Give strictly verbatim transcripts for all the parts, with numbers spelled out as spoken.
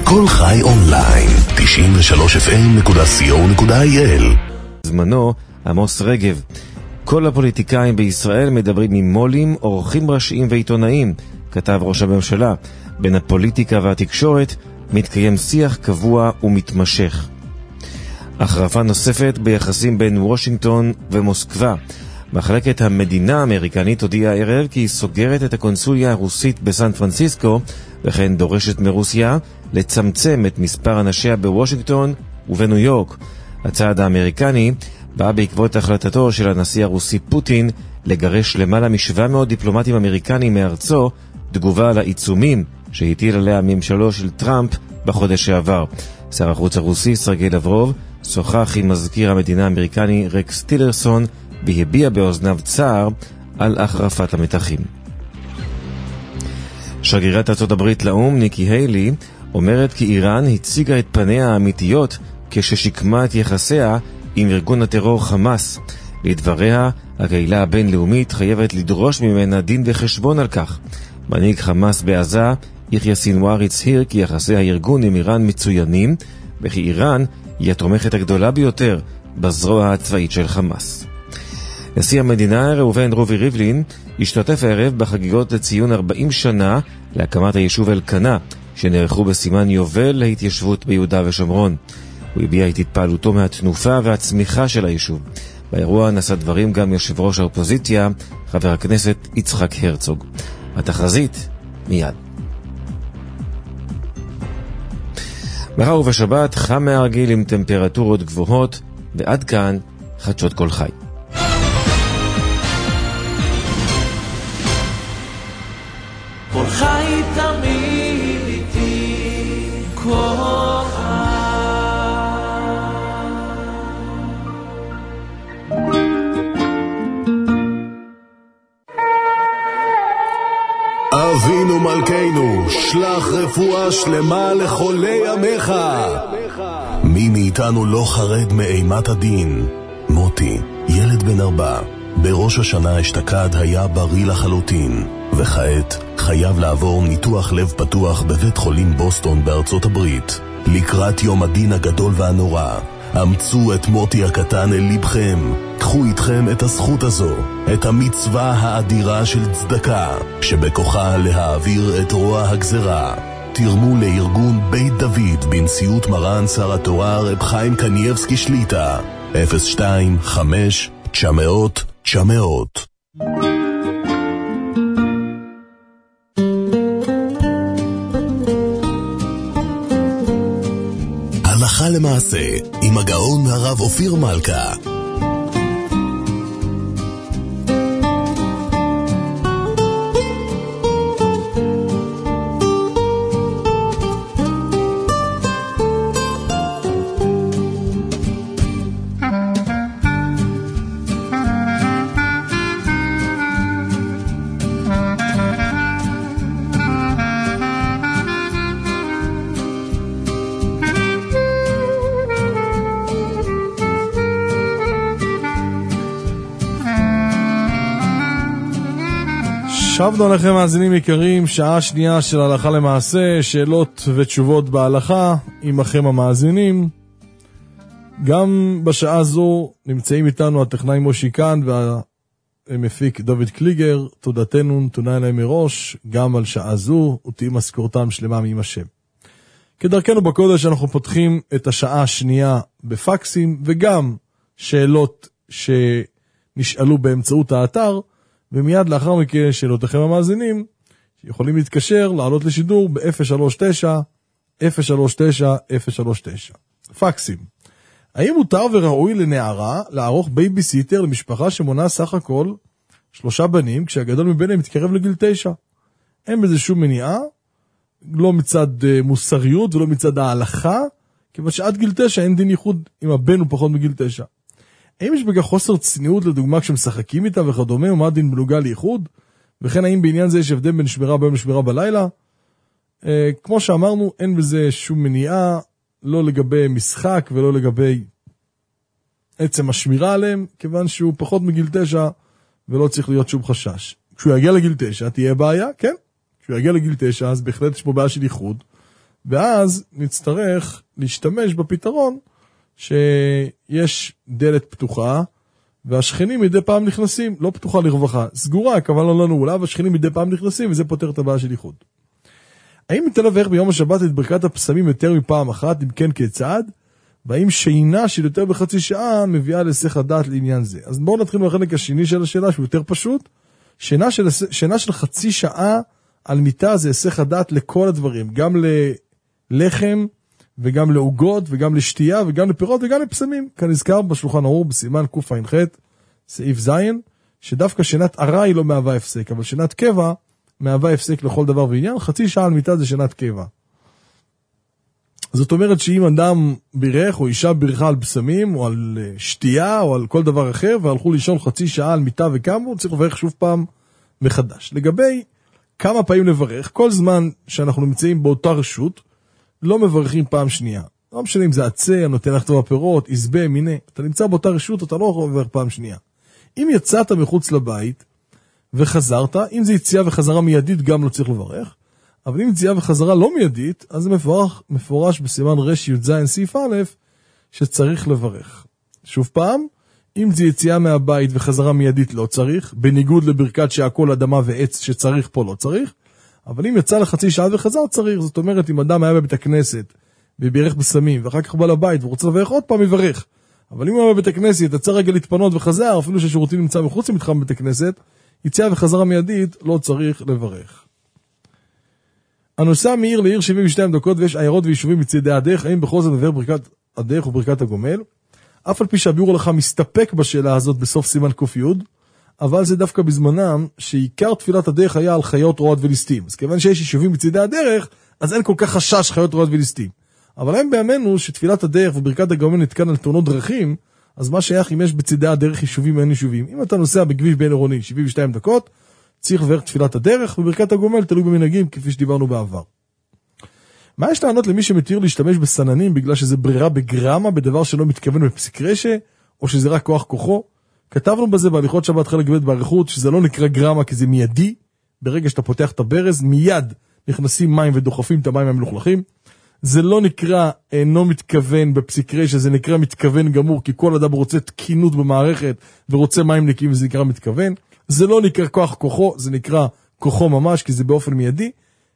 כל חי אונליין, תשעים ושלוש אף אם נקודה סי או נקודה איי אל. זמנו, עמוס רגב. כל הפוליטיקאים בישראל מדברים עם מולים, עורכים ראשיים ועיתונאים, כתב ראש הממשלה. בין הפוליטיקה והתקשורת מתקיים שיח קבוע ומתמשך. החרפה נוספת ביחסים בין וושינגטון ומוסקבה. מחלקת המדינה האמריקנית הודיעה הערב כי היא סוגרת את הקונסוליה הרוסית בסן פרנסיסקו, וכן דורשת מרוסיה לצמצם את מספר אנשיה בוושינגטון ובניו יורק. הצעד האמריקני בא בעקבות החלטתו של הנשיא הרוסי פוטין לגרש למעלה מ-שבע מאות דיפלומטים אמריקנים מארצו, תגובה על העיצומים שהטיל עליה ממשלו של טראמפ בחודש שעבר. שר החוץ הרוסי סרגי לברוב שוחח עם מזכיר המדינה האמריקני רקס טילרסון והביע באוזניו צער על החרפת המתחים. שגרירת ארצות הברית לאום ניקי היילי אומרת כי איראן הציגה את פניה האמיתיות כששיקמה את יחסיה עם ארגון הטרור חמאס. לדבריה, הקהילה הבינלאומית חייבת לדרוש ממנה דין וחשבון על כך. מנהיג חמאס בעזה, יחיא סינואר, הצהיר כי יחסי הארגון עם איראן מצוינים, וכי איראן היא התומכת הגדולה ביותר בזרוע הצבאית של חמאס. נשיא המדינה ראובן רובי ריבלין השתתף הערב בחגיגות לציון ארבעים שנה להקמת היישוב אלקנה, שנערכו בסימן יובל להתיישבות ביהודה ושומרון. הוא הביע את התפעלותו מהתנופה והצמיחה של היישוב. באירוע נשא דברים גם יושב ראש האופוזיציה, חבר הכנסת יצחק הרצוג. התחזית מיד. מחר ובשבת חם מהרגיל עם טמפרטורות גבוהות, ועד כאן חדשות כל חי. כל חי תמיד איתי, כל חי. אבינו מלכנו, שלח רפואה שלמה לחולי עמך. מי מאיתנו לא חרד מאימת הדין? מוטי, ילד בן ארבע, בראש השנה אשתקד היה בריא לחלוטין, וכעת חייב לעבור ניתוח לב פתוח בבית חולים בוסטון בארצות הברית. לקראת יום הדין הגדול והנורא, אמצו את מוטי הקטן אל לבכם. קחו איתכם את הזכות הזו, את המצווה האדירה של צדקה, שבכוחה להעביר את רוע הגזרה. תרמו לארגון בית דוד בנשיאות מרן שר התורה רב חיים קנייבסקי שליטה, אפס שתיים חמש תשע מאות תשע מאות. הלכה למעשה עם הגאון הרב אופיר מלכה. שבנו לכם מאזינים יקרים, שעה שנייה של הלכה למעשה, שאלות ותשובות בהלכה, עמכם המאזינים. גם בשעה זו נמצאים איתנו הטכנאי מושי כאן והמפיק דוד קליגר. תודתנו נתונה להם מראש, גם על שעה זו, ותהי משכורתם שלמה מעם השם. כדרכנו בקודש אנחנו פותחים את השעה השנייה בפקסים, וגם שאלות שנשאלו באמצעות האתר, ומיד לאחר מכן שאלותיכם המאזינים שיכולים להתקשר, לעלות לשידור ב-אפס שלוש תשע אפס שלוש תשע אפס שלוש תשע. פקסים. האם מותר וראוי לנערה לערוך בייביסיטר למשפחה שמונה סך הכל שלושה בנים, כשהגדול מביניהם מתקרב לגיל תשע? אין בזה שום מניעה, לא מצד מוסריות ולא מצד ההלכה, כיוון שעד גיל תשע אין דין ייחוד אם הבן הוא פחות מגיל תשע. האם יש בכך חוסר צניעות לדוגמה כשמשחקים איתה וכדומה, ומה דין בנוגע לייחוד? וכן האם בעניין זה יש הבדל בין שמירה ביום לשמירה בלילה? אה, כמו שאמרנו, אין בזה שום מניעה, לא לגבי משחק ולא לגבי עצם השמירה עליהם, כיוון שהוא פחות מגיל תשע ולא צריך להיות שום חשש. כשהוא יגיע לגיל תשע תהיה בעיה, כן? כשהוא יגיע לגיל תשע אז בהחלט יש פה בעיה של ייחוד, ואז נצטרך להשתמש בפתרון שיש דלת פתוחה, והשכנים מדי פעם נכנסים, לא פתוחה לרווחה, סגורה, הכוונה לא נעולה, והשכנים מדי פעם נכנסים, וזה פותר את הבעיה של איחוד. האם ניתן לברך ביום השבת את ברכת הפסמים יותר מפעם אחת, אם כן כיצד? והאם שינה של יותר בחצי שעה מביאה להיסח הדעת לעניין זה? אז בואו נתחיל מהחלק השני של השאלה, שהוא יותר פשוט. שינה של, שינה של חצי שעה על מיטה זה היסח הדעת לכל הדברים, גם ללחם, וגם לעוגות, וגם לשתייה, וגם לפירות, וגם לפסמים. כאן נזכר בשולחן ערוך בסימן קע"ח, סעיף זין, שדווקא שינת ארעי לא מהווה הפסק, אבל שינת קבע מהווה הפסק לכל דבר ועניין. חצי שעה על מיטה זה שינת קבע. זאת אומרת שאם אדם בירך או אישה בירכה על פסמים, או על שתייה, או על כל דבר אחר, והלכו לישון חצי שעה על מיטה וקמו, צריך לברך שוב פעם מחדש. לגבי כמה פעמים לברך, כל זמן שאנחנו נמצאים באותה רשות, לא מברכים פעם שנייה. לא משנה אם זה עצה, הנותן לך טוב הפירות, עזבה, מיני. אתה נמצא באותה רשות, אתה לא יכול לברך פעם שנייה. אם יצאת מחוץ לבית וחזרת, אם זה יציאה וחזרה מיידית, גם לא צריך לברך. אבל אם יציאה וחזרה לא מיידית, אז זה מפורש, מפורש בסימן רש י"ז סעיף א', שצריך לברך. שוב פעם, אם זה יציאה מהבית וחזרה מיידית לא צריך, בניגוד לברכת שהכל אדמה ועץ שצריך פה לא צריך, אבל אם יצא לחצי שעה וחזר צריך, זאת אומרת אם אדם היה בבית הכנסת ובירך בסמים ואחר כך בא לבית ורוצה לברך עוד פעם יברך, אבל אם הוא היה בבית הכנסת יצא רגע להתפנות וחזר, אפילו שהשירותים נמצא מחוץ למתחם בית הכנסת, יציאה וחזרה מיידית לא צריך לברך. הנוסע מעיר לעיר שבעים ושתיים דקות ויש עיירות ויישובים בצדי הדרך, האם בכל זאת מבאר ברכת הדרך וברכת הגומל? אף על פי שהביאור הלכה מסתפק בשאלה הזאת בסוף סימן ק"י, אבל זה דווקא בזמנם שעיקר תפילת הדרך היה על חיות רעות וליסטים. אז כיוון שיש יישובים בצדי הדרך, אז אין כל כך חשש חיות רעות וליסטים. אבל הם בימינו שתפילת הדרך וברכת הגומל נתקן על תאונות דרכים, אז מה שייך אם יש בצדי הדרך יישובים ואין יישובים? אם אתה נוסע בכביש בין עירוני שבעים ושתיים דקות, צריך לברך תפילת הדרך, וברכת הגומל תלוי במנהגים כפי שדיברנו בעבר. מה יש לענות למי שמתיר להשתמש בסננים בגלל שזה ברירה בגרמה, בדבר שלא מתכוון בפסיק רשע, או שזה רק כוח כוחו? כתבנו בזה בהליכות שבת חלק ב' בעריכות, שזה לא נקרא גרמה כי זה מיידי, ברגע שאתה פותח את הברז, מיד נכנסים מים ודוחפים את המים המלוכלכים. זה לא נקרא אינו מתכוון בפסיק רשע, זה נקרא מתכוון גמור, כי כל אדם רוצה תקינות במערכת, ורוצה מים נקיים, וזה נקרא מתכוון. זה לא נקרא כוח כוחו, זה נקרא כוחו ממש, כי זה באופן מיידי.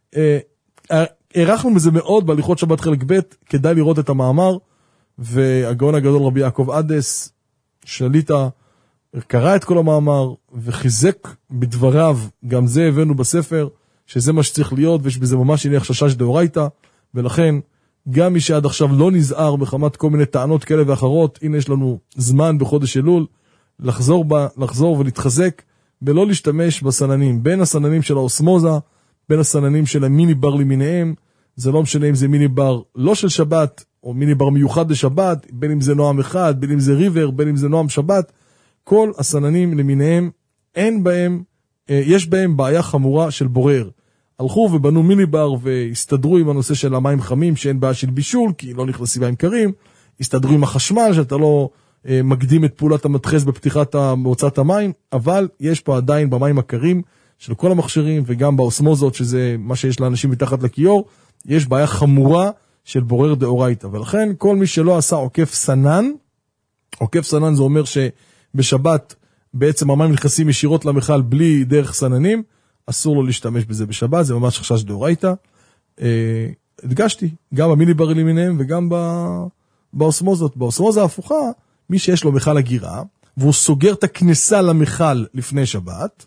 ערכנו בזה מאוד בהליכות שבת חלק ב', כדאי לראות את המאמר, והגאון הגדול רבי יעקב עדס, שליטה, קרא את כל המאמר, וחיזק בדבריו, גם זה הבאנו בספר, שזה מה שצריך להיות, ויש בזה ממש הניח חשש דאורייתא, ולכן, גם מי שעד עכשיו לא נזהר בחמת כל מיני טענות כאלה ואחרות, הנה יש לנו זמן בחודש אלול, לחזור בה, לחזור ולהתחזק, ולא להשתמש בסננים, בין הסננים של האוסמוזה, בין הסננים של המיני בר למיניהם, זה לא משנה אם זה מיני בר לא של שבת, או מיני בר מיוחד לשבת, בין אם זה נועם אחד, בין אם זה ריבר, בין אם זה נועם שבת, כל הסננים למיניהם, אין בהם, יש בהם בעיה חמורה של בורר. הלכו ובנו מיני בר והסתדרו עם הנושא של המים חמים, שאין בעיה של בישול, כי לא נכנסים מים קרים, הסתדרו עם החשמל, שאתה לא מקדים את פעולת המתחס בפתיחת מוצאת המים, אבל יש פה עדיין במים הקרים של כל המכשירים, וגם באוסמוזות, שזה מה שיש לאנשים מתחת לכיור, יש בעיה חמורה של בורר דאורייתא, ולכן כל מי שלא עשה עוקף סנן, עוקף סנן זה אומר שבשבת בעצם המים נכנסים ישירות למחל בלי דרך סננים, אסור לו להשתמש בזה בשבת, זה ממש חשש דאורייתא. הדגשתי, גם במיני בר למיניהם וגם באוסמוזות. באוסמוזה ההפוכה, מי שיש לו מחל הגירה, והוא סוגר את הכניסה למחל לפני שבת,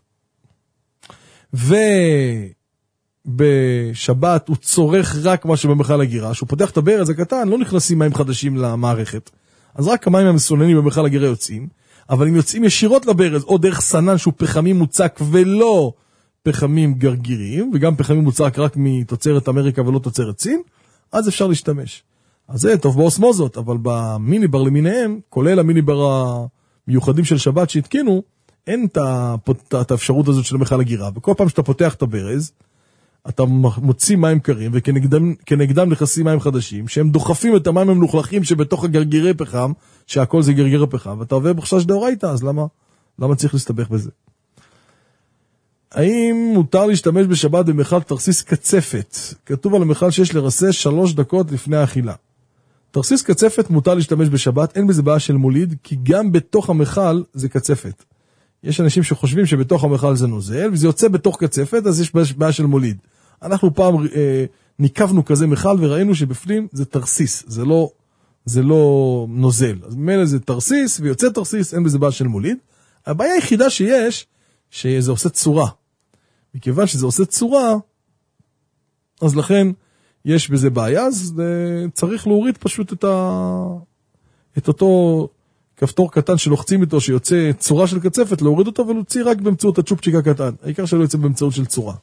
ובשבת הוא צורך רק מה שבמחל הגירה, שהוא פותח את הברז הקטן, לא נכנסים מים חדשים למערכת, אז רק המים המסוננים במחל הגירה יוצאים, אבל אם יוצאים ישירות לברז, או דרך סנן שהוא פחמים מוצק ולא פחמים גרגירים, וגם פחמים מוצק רק מתוצרת אמריקה ולא תוצרת סין, אז אפשר להשתמש. אז זה טוב באוסמוזות, אבל במיני בר למיניהם, כולל המיני בר המיוחדים של שבת שהתקינו, אין את האפשרות הזאת של מחל הגירה, וכל פעם שאתה פותח את הברז, אתה מוציא מים קרים, וכנגדם נכנסים מים חדשים, שהם דוחפים את המים המלוכלכים שבתוך הגרגירי פחם, שהכל זה גרגירי פחם, ואתה עובר בחשש דאורייתא, אז למה, למה צריך להסתבך בזה? האם מותר להשתמש בשבת במכל תרסיס קצפת? כתוב על המכל שיש לרסס שלוש דקות לפני האכילה. תרסיס קצפת מותר להשתמש בשבת, אין בזה בעיה של מוליד, כי גם בתוך המכל זה קצפת. יש אנשים שחושבים שבתוך המכל זה נוזל, וזה יוצא בתוך קצפת, אז יש בעיה של מוליד. אנחנו פעם אה, ניקבנו כזה מכל וראינו שבפנים זה תרסיס, זה לא, זה לא נוזל. אז ממילא זה תרסיס ויוצא תרסיס, אין בזה בעיה של מוליד. הבעיה היחידה שיש, שזה עושה צורה. מכיוון שזה עושה צורה, אז לכן יש בזה בעיה, אז צריך להוריד פשוט את, ה... את אותו כפתור קטן שלוחצים איתו, שיוצא צורה של קצפת, להוריד אותו ולהוציא רק באמצעות הצ'ופצ'יק הקטן. העיקר שלא יוצא באמצעות של צורה.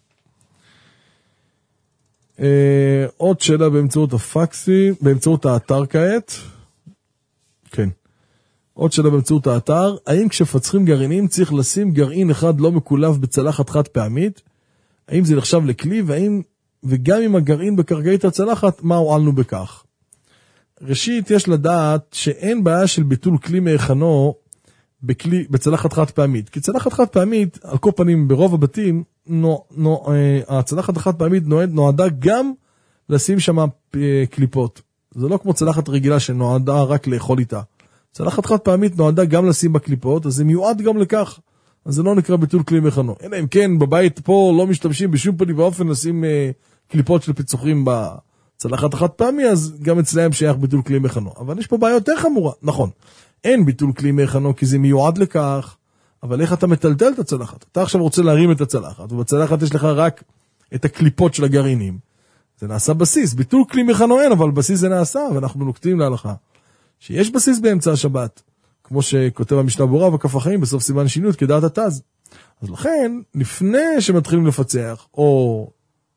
אה, עוד שאלה באמצעות הפקסי, באמצעות האתר כעת. כן. עוד שאלה באמצעות האתר, האם כשפצחים גרעינים צריך לשים גרעין אחד לא מקולף בצלחת חד פעמית? האם זה נחשב לכלי, והאם, וגם אם הגרעין בקרקעית הצלחת, מה הועלנו בכך? ראשית, יש לדעת שאין בעיה של ביטול כלי מהיכנו בכלי, בצלחת חד פעמית. כי צלחת חד פעמית, על כל פנים ברוב הבתים, נו, נו, אה, הצלחת החד פעמית נועד, נועדה גם לשים שם אה, קליפות. זה לא כמו צלחת רגילה שנועדה רק לאכול איתה. צלחת חד פעמית נועדה גם לשים בקליפות, אז זה מיועד גם לכך. אז זה לא נקרא ביטול כלי מכנו. אלא אם כן, בבית פה לא משתמשים בשום פנים ואופן לשים אה, קליפות של פיצוחים בצלחת החד פעמי, אז גם אצלהם שייך ביטול כלי מכנו. אבל יש פה בעיה יותר חמורה. נכון, אין ביטול כלי מכנו כי זה מיועד לכך, אבל איך אתה מטלטל את הצלחת? אתה עכשיו רוצה להרים את הצלחת, ובצלחת יש לך רק את הקליפות של הגרעינים. זה נעשה בסיס. ביטול כלי מכנו אין, אבל בסיס זה נעשה, ואנחנו נוקטים להלכה. שיש בסיס באמצע השבת, כמו שכותב המשנה ברורה וכף החיים בסוף סימן שינות כדעת התז. אז לכן, לפני שמתחילים לפצח, או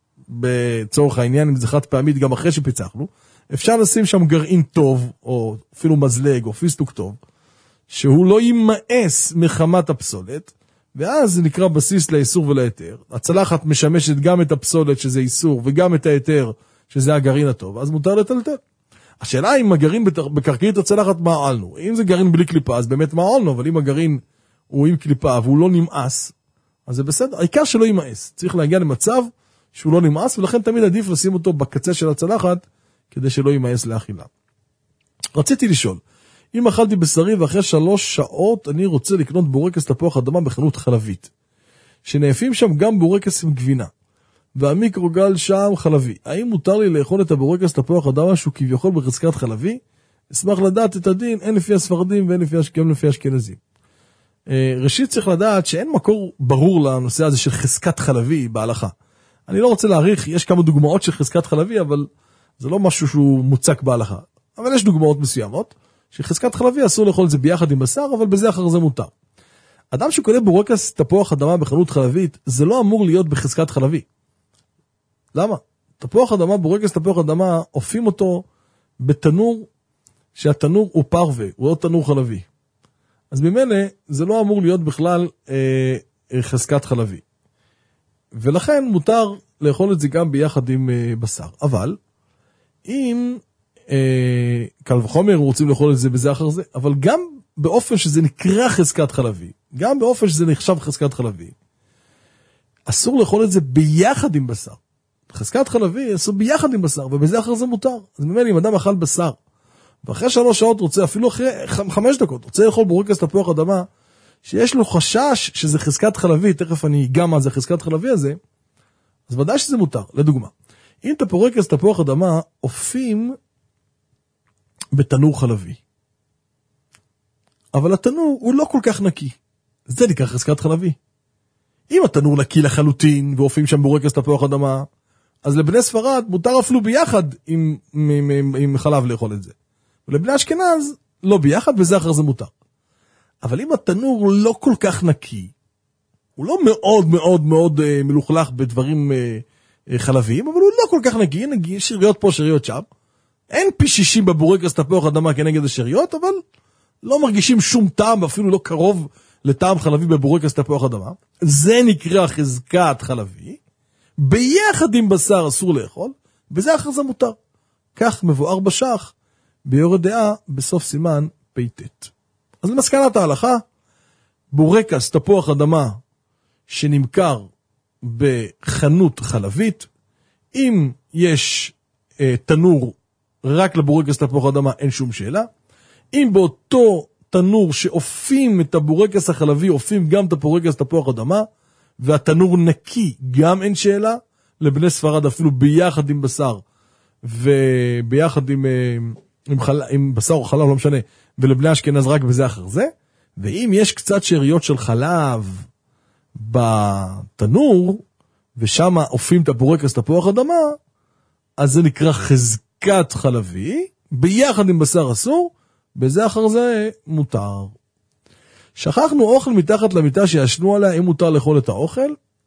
בצורך העניין, אם זה חד פעמית, גם אחרי שפיצחנו, אפשר לשים שם גרעין טוב, או אפילו מזלג, או פיסטוק טוב, שהוא לא יימאס מחמת הפסולת, ואז זה נקרא בסיס לאיסור ולהיתר. הצלחת משמשת גם את הפסולת, שזה איסור, וגם את ההיתר, שזה הגרעין הטוב, אז מותר לטלטל. השאלה אם הגרעין בקרקעית הצלחת מעלנו. אם זה גרעין בלי קליפה, אז באמת מעלנו, אבל אם הגרעין הוא עם קליפה והוא לא נמאס, אז זה בסדר. העיקר שלא ימאס. צריך להגיע למצב שהוא לא נמאס, ולכן תמיד עדיף לשים אותו בקצה של הצלחת, כדי שלא ימאס לאכילה. רציתי לשאול, אם אכלתי בשרי ואחרי שלוש שעות אני רוצה לקנות בורקס תפוח אדמה בחנות חלבית, שנאפים שם גם בורקס עם גבינה, והמיקרוגל שם חלבי. האם מותר לי לאכול את הבורקס תפוח אדמה שהוא כביכול בחזקת חלבי? אשמח לדעת את הדין, אין לפי הספרדים ואין לפי, גם לפי אשכנזים. ראשית צריך לדעת שאין מקור ברור לנושא הזה של חזקת חלבי בהלכה. אני לא רוצה להעריך, יש כמה דוגמאות של חזקת חלבי, אבל זה לא משהו שהוא מוצק בהלכה. אבל יש דוגמאות מסוימות, שחזקת חלבי אסור לאכול את זה ביחד עם בשר, אבל בזה אחר זה מותר. אדם שקונה בורקס תפוח אדמה בחנות חלבית, זה לא אמור להיות בחזקת חלבי. למה? תפוח אדמה, בורקס תפוח אדמה, אופים אותו בתנור, שהתנור הוא פרווה, הוא לא תנור חלבי. אז ממילא זה לא אמור להיות בכלל אה, חזקת חלבי. ולכן מותר לאכול את זה גם ביחד עם אה, בשר. אבל, אם אה, קל וחומר רוצים לאכול את זה בזה אחר זה, אבל גם באופן שזה נקרא חזקת חלבי, גם באופן שזה נחשב חזקת חלבי, אסור לאכול את זה ביחד עם בשר. חזקת חלבי אסור ביחד עם בשר, ובזה אחר זה מותר. אז ממילא אם אדם אכל בשר, ואחרי שלוש שעות רוצה, אפילו אחרי חמש דקות, רוצה לאכול בורקס תפוח אדמה, שיש לו חשש שזה חזקת חלבי, תכף אני אגע מה זה חזקת חלבי הזה, אז ודאי שזה מותר. לדוגמה, אם אתה בורקס תפוח אדמה, אופים בתנור חלבי. אבל התנור הוא לא כל כך נקי. זה נקרא חזקת חלבי. אם התנור נקי לחלוטין, ואופים שם בורקס תפוח אדמה, אז לבני ספרד מותר אפילו ביחד עם, עם, עם, עם חלב לאכול את זה. ולבני אשכנז לא ביחד, וזה אחר זה מותר. אבל אם התנור לא כל כך נקי, הוא לא מאוד מאוד מאוד אה, מלוכלך בדברים אה, אה, חלביים, אבל הוא לא כל כך נקי, נקי, שריות פה, שריות שם. אין פי שישים בבורקס תפוח אדמה כנגד השריות, אבל לא מרגישים שום טעם, אפילו לא קרוב לטעם חלבי בבורקס תפוח אדמה. זה נקרא חזקת חלבי. ביחד עם בשר אסור לאכול, וזה אחר זה מותר. כך מבואר בשח, ביורה דעה, בסוף סימן פייטט. אז למסקנת ההלכה, בורקס תפוח אדמה שנמכר בחנות חלבית, אם יש אה, תנור רק לבורקס תפוח אדמה, אין שום שאלה. אם באותו תנור שאופים את הבורקס החלבי, אופים גם את הבורקס תפוח אדמה, והתנור נקי, גם אין שאלה. לבני ספרד אפילו ביחד עם בשר, וביחד עם, עם, חל... עם בשר או חלב, לא משנה, ולבני אשכנז רק בזה אחר זה. ואם יש קצת שאריות של חלב בתנור, ושם אופים את הבורקס תפוח אדמה, אז זה נקרא חזקת חלבי, ביחד עם בשר אסור, בזה אחר זה מותר. שכחנו אוכל מתחת למיטה שישנו עליה, אם מותר לאכול את האוכל,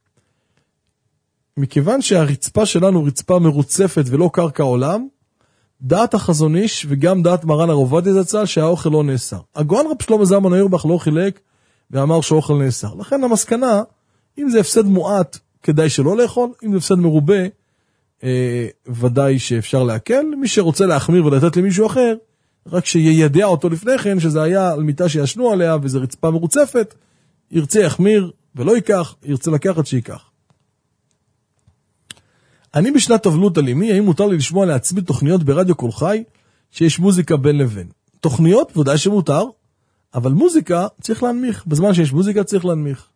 מכיוון שהרצפה שלנו רצפה מרוצפת ולא קרקע עולם, דעת החזון איש וגם דעת מרן הרב עובדיה זצ"ל שהאוכל לא נאסר. הגאון רב שלמה זלמן אוירבך לא חילק ואמר שהאוכל נאסר. לכן המסקנה, אם זה הפסד מועט, כדאי שלא לאכול, אם זה הפסד מרובה, אה, ודאי שאפשר להקל. מי שרוצה להחמיר ולתת למישהו אחר, רק שיידע אותו לפני כן, שזה היה על מיטה שישנו עליה וזה רצפה מרוצפת, ירצה יחמיר ולא ייקח, ירצה לקחת שיקח. אני בשנת תבלות על אמי, האם מותר לי לשמוע לעצמי תוכניות ברדיו כל חי, שיש מוזיקה בין לבין? תוכניות ודאי שמותר, אבל מוזיקה צריך להנמיך. בזמן שיש מוזיקה צריך להנמיך.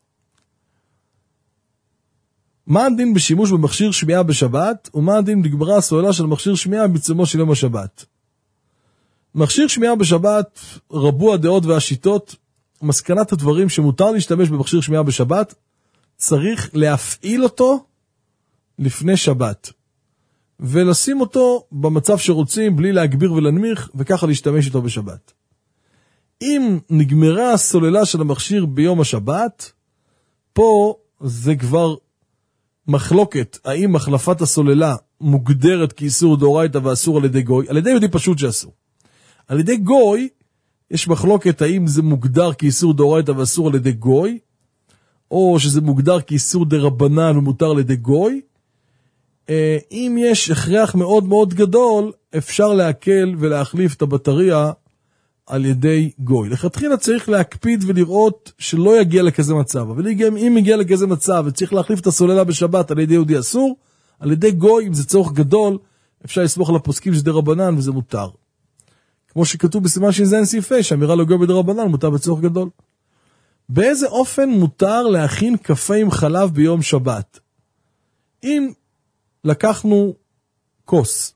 מה הדין בשימוש במכשיר שמיעה בשבת, ומה הדין בגמרא הסוללה של מכשיר שמיעה בעיצומו של יום השבת? מכשיר שמיעה בשבת, רבו הדעות והשיטות, מסקנת הדברים שמותר להשתמש במכשיר שמיעה בשבת, צריך להפעיל אותו לפני שבת, ולשים אותו במצב שרוצים, בלי להגביר ולנמיך, וככה להשתמש איתו בשבת. אם נגמרה הסוללה של המכשיר ביום השבת, פה זה כבר מחלוקת, האם החלפת הסוללה מוגדרת כאיסור דאורייתא ואסור על ידי גוי, על ידי יהודי פשוט שאסור. על ידי גוי, יש מחלוקת האם זה מוגדר כאיסור דאורייתא ואסור על ידי גוי, או שזה מוגדר כאיסור דרבנן ומותר על ידי גוי. אם יש הכרח מאוד מאוד גדול, אפשר להקל ולהחליף את הבטריה על ידי גוי. לכתחילה צריך להקפיד ולראות שלא יגיע לכזה מצב. אבל אם יגיע לכזה מצב וצריך להחליף את הסוללה בשבת על ידי יהודי אסור, על ידי גוי, אם זה צורך גדול, אפשר לסמוך על הפוסקים שזה דרבנן וזה מותר. כמו שכתוב בסימן ש"ז סעיף, שאמירה לא גוי בדרבנן מותר בצורך גדול. באיזה אופן מותר להכין קפה עם חלב ביום שבת? אם לקחנו כוס,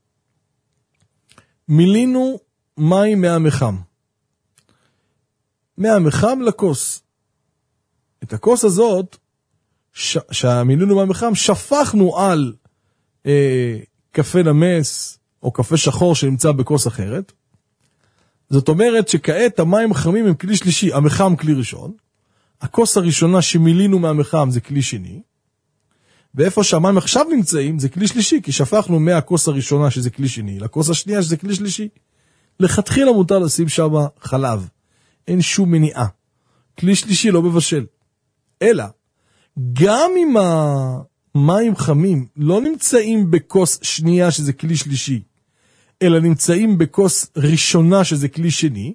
מילינו מים מהמחם, מהמחם לכוס. את הכוס הזאת, ש... שהמילינו מהמחם, שפכנו על אה, קפה נמס או קפה שחור שנמצא בכוס אחרת. זאת אומרת שכעת המים חמים הם כלי שלישי, המחם כלי ראשון, הכוס הראשונה שמילינו מהמחם זה כלי שני, ואיפה שהמים עכשיו נמצאים זה כלי שלישי, כי שפכנו מהכוס הראשונה שזה כלי שני, לכוס השנייה שזה כלי שלישי. לכתחילה מותר לשים שם חלב, אין שום מניעה. כלי שלישי לא מבשל. אלא, גם אם המים חמים לא נמצאים בכוס שנייה שזה כלי שלישי, אלא נמצאים בכוס ראשונה שזה כלי שני,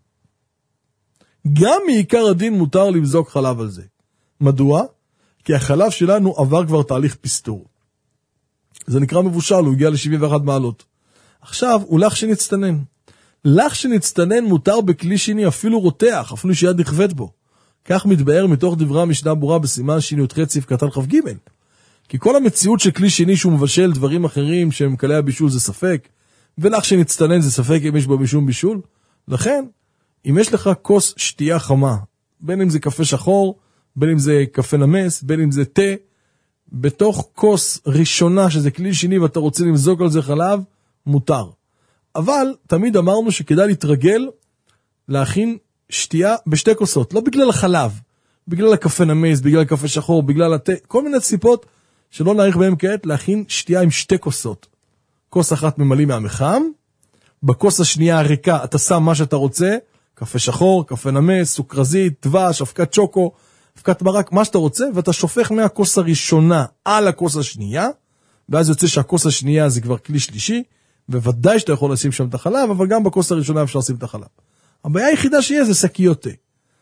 גם מעיקר הדין מותר למזוג חלב על זה. מדוע? כי החלב שלנו עבר כבר תהליך פסטור. זה נקרא מבושל, הוא הגיע ל-שבעים ואחת מעלות. עכשיו, הוא לך שנצטנן. לך שנצטנן מותר בכלי שני, אפילו רותח, אפילו שיד נכוות בו. כך מתבאר מתוך דברי המשנה ברורה בסימן שי"ח סעיף קטן כ"ג. כי כל המציאות של כלי שני שהוא מבשל דברים אחרים שהם קלי הבישול זה ספק, ולך שנצטנן זה ספק אם יש בו משום בישול. לכן, אם יש לך כוס שתייה חמה, בין אם זה קפה שחור, בין אם זה קפה נמס, בין אם זה תה, בתוך כוס ראשונה שזה כלי שני ואתה רוצה למזוג על זה חלב, מותר. אבל תמיד אמרנו שכדאי להתרגל להכין שתייה בשתי כוסות, לא בגלל החלב, בגלל הקפה נמס, בגלל הקפה שחור, בגלל התה, כל מיני ציפות שלא נעריך בהם כעת, להכין שתייה עם שתי כוסות. כוס אחת ממלאים מהמחם, בכוס השנייה הריקה אתה שם מה שאתה רוצה, קפה שחור, קפה נמס, סוכרזית, דבש, אבקת שוקו, אבקת מרק, מה שאתה רוצה, ואתה שופך מהכוס הראשונה על הכוס השנייה, ואז יוצא שהכוס השנייה זה כבר כלי שלישי, וודאי שאתה יכול לשים שם את החלב, אבל גם בכוס הראשונה אפשר לשים את החלב. הבעיה היחידה שיהיה זה שקיות תה.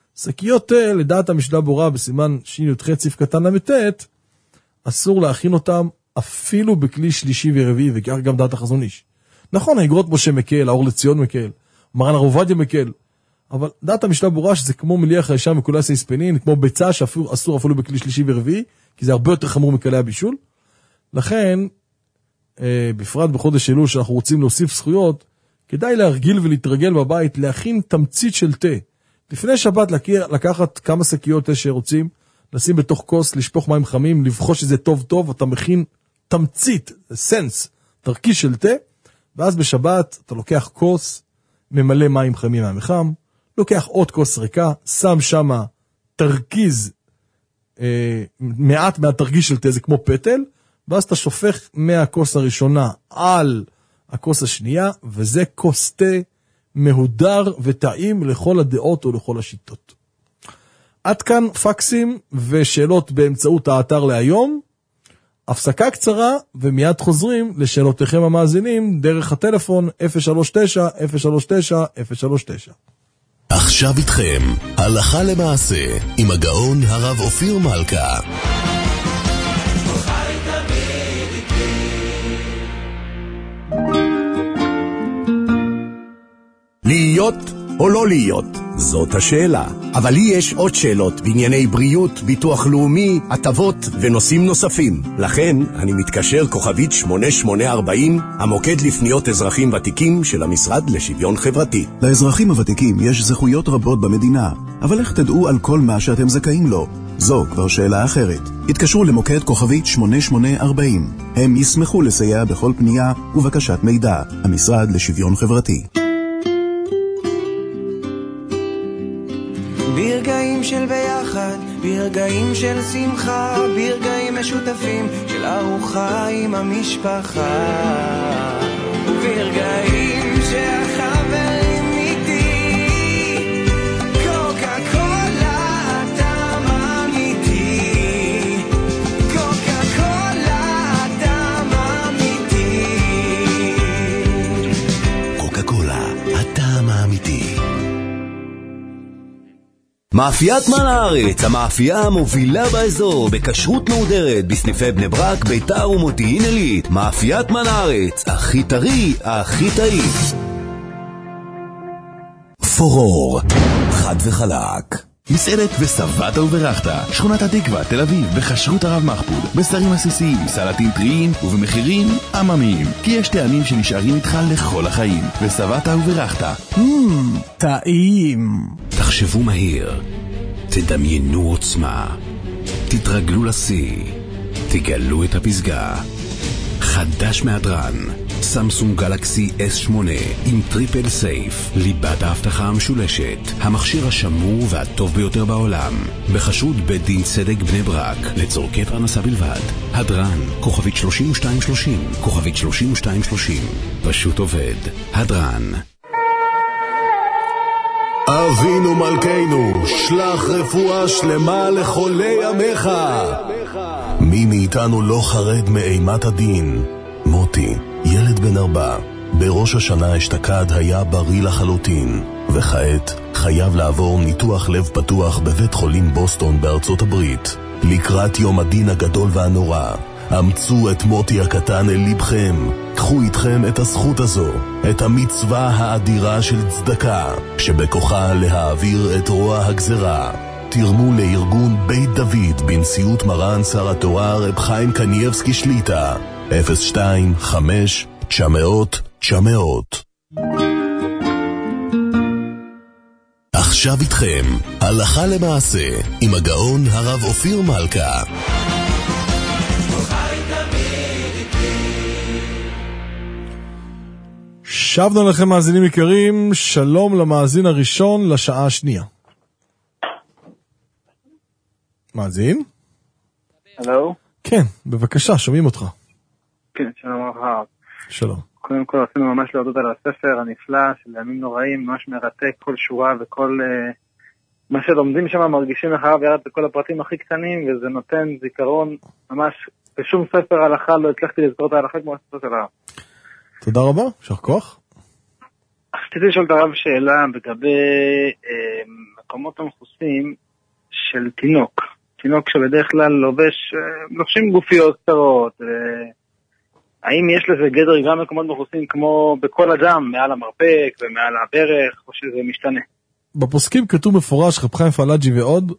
שקיות תה, לדעת המשנה ברורה בסימן שי"ח סעיף קטן למתת, אסור להכין אותם אפילו בכלי שלישי ורביעי, וכך גם דעת החזון איש. נכון, האגרות משה מקל, האור לציון מקל, מרן הרב עובדיה מקל, אבל דעת המשנה ברורה שזה כמו מליח הישר מקולס היספנין, כמו ביצה שאסור אפילו בכלי שלישי ורביעי, כי זה הרבה יותר חמור מכלי הבישול. לכן, אה, בפרט בחודש אלול שאנחנו רוצים להוסיף זכויות, כדאי להרגיל ולהתרגל בבית, להכין תמצית של תה. לפני שבת לקחת כמה שקיות תה שרוצים, לשים בתוך כוס, לשפוך מים חמים, לבחוש שזה טוב טוב, אתה מכין תמצית, סנס, תרכיש של תה, ואז בשבת אתה לוקח כוס, ממלא מים חמים מהמחם, לוקח עוד כוס ריקה, שם שמה תרכיז, אה, מעט מהתרגיש של תה, זה כמו פטל, ואז אתה שופך מהכוס הראשונה על הכוס השנייה, וזה כוס תה מהודר וטעים לכל הדעות ולכל השיטות. עד כאן פקסים ושאלות באמצעות האתר להיום. הפסקה קצרה ומיד חוזרים לשאלותיכם המאזינים דרך הטלפון אפס שלוש תשע אפס שלוש תשע אפס שלוש תשע. עכשיו איתכם, הלכה למעשה, עם הגאון הרב אופיר מלכה. להיות או לא להיות? זאת השאלה. אבל לי יש עוד שאלות בענייני בריאות, ביטוח לאומי, הטבות ונושאים נוספים. לכן אני מתקשר כוכבית שמונה שמונה ארבעים, המוקד לפניות אזרחים ותיקים של המשרד לשוויון חברתי. לאזרחים הוותיקים יש זכויות רבות במדינה, אבל איך תדעו על כל מה שאתם זכאים לו? זו כבר שאלה אחרת. התקשרו למוקד כוכבית שמונה שמונה ארבעים. הם ישמחו לסייע בכל פנייה ובקשת מידע. המשרד לשוויון חברתי. ברגעים של ביחד, ברגעים של שמחה, ברגעים משותפים של ארוחה עם המשפחה, וברגעים שהחברים איתי, קוקה קולה הטעם אמיתי, קוקה קולה הטעם אמיתי, קוקה קולה, הטעם האמיתי. מאפיית מן הארץ, המאפייה המובילה באזור, בכשרות מהודרת, בסניפי בני ברק, ביתר ומודיעין עילית. מאפיית מן הארץ, הכי טרי, הכי טעים. פורור, חד וחלק. מסעדת וסבת וברכת, שכונת התקווה, תל אביב, בכשרות הרב מחפוד, בשרים עסיסיים, סלטים טריים ובמחירים עממיים, כי יש טעמים שנשארים איתך לכל החיים. וסבת וברכת, מmm, טעים. תחשבו מהיר, תדמיינו עוצמה, תתרגלו לשיא, תגלו את הפסגה. חדש מהדרן, סמסונג גלקסי אס שמונה עם טריפל סייף, ליבת ההבטחה המשולשת, המכשיר השמור והטוב ביותר בעולם, בחשרות בית דין צדק בני ברק, לצורכי פרנסה בלבד. הדרן, כוכבית שלושים ושתיים שלושים, כוכבית שלושים ושתיים שלושים, פשוט עובד. הדרן. אבינו מלכנו, שלח רפואה שלמה לחולי עמך. מי מאיתנו לא חרד מאימת הדין? מוטי, ילד בן ארבע, בראש השנה אשתקד היה בריא לחלוטין, וכעת חייב לעבור ניתוח לב פתוח בבית חולים בוסטון בארצות הברית. לקראת יום הדין הגדול והנורא, אמצו את מוטי הקטן אל לבכם. קחו איתכם את הזכות הזו, את המצווה האדירה של צדקה, שבכוחה להעביר את רוע הגזרה. תרמו לארגון בית דוד בנשיאות מרן שר התורה רב חיים קנייבסקי שליטה, אפס שתיים חמש תשע מאות תשע מאות. עכשיו איתכם, הלכה למעשה, עם הגאון הרב אופיר מלכה. שבנו לכם מאזינים יקרים, שלום למאזין הראשון לשעה השנייה. מאזין? הלו? כן, בבקשה, שומעים אותך. כן, שלום רב. שלום. קודם כל עשינו ממש להודות על הספר הנפלא של ימים נוראים, ממש מרתק כל שורה וכל uh, מה שלומדים שם מרגישים אחריו ירד בכל הפרטים הכי קטנים, וזה נותן זיכרון ממש, בשום ספר הלכה לא הצלחתי לזכור את ההלכה כמו הספר של הרב. תודה רבה, שח כוח. רציתי לשאול את הרב שאלה לגבי uh, המקומות המכוסים של תינוק. תינוק שבדרך כלל לובש, לובשים גופיות קצרות. האם יש לזה גדר גם מקומות מכוסים כמו בכל אדם, מעל המרפק ומעל הברך, או שזה משתנה? בפוסקים כתוב מפורש, רב חיים פלאג'י ועוד,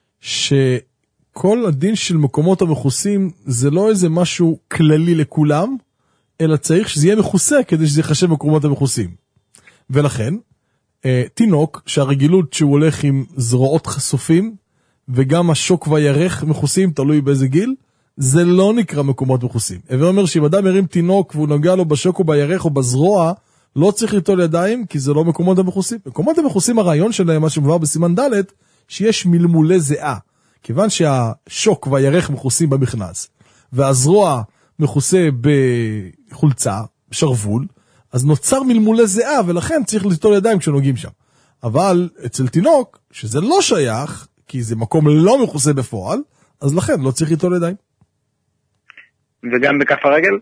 שכל הדין של מקומות המכוסים זה לא איזה משהו כללי לכולם, אלא צריך שזה יהיה מכוסה כדי שזה יחשב מקומות המכוסים. ולכן, אה, תינוק שהרגילות שהוא הולך עם זרועות חשופים, וגם השוק והירך מכוסים, תלוי באיזה גיל, זה לא נקרא מקומות מכוסים. אבל אומר שאם אדם מרים תינוק והוא נוגע לו בשוק או בירך או בזרוע, לא צריך ליטול ידיים, כי זה לא מקומות המכוסים. מקומות המכוסים, הרעיון שלהם, מה שמובא בסימן ד', שיש מלמולי זיעה. כיוון שהשוק והירך מכוסים במכנס, והזרוע מכוסה בחולצה, שרבול, אז נוצר מלמולי זיעה, ולכן צריך ליטול ידיים כשנוגעים שם. אבל אצל תינוק, שזה לא שייך, כי זה מקום לא מכוסה בפועל, אז לכן לא צריך ליטול ידיים. וגם בכף הרגל?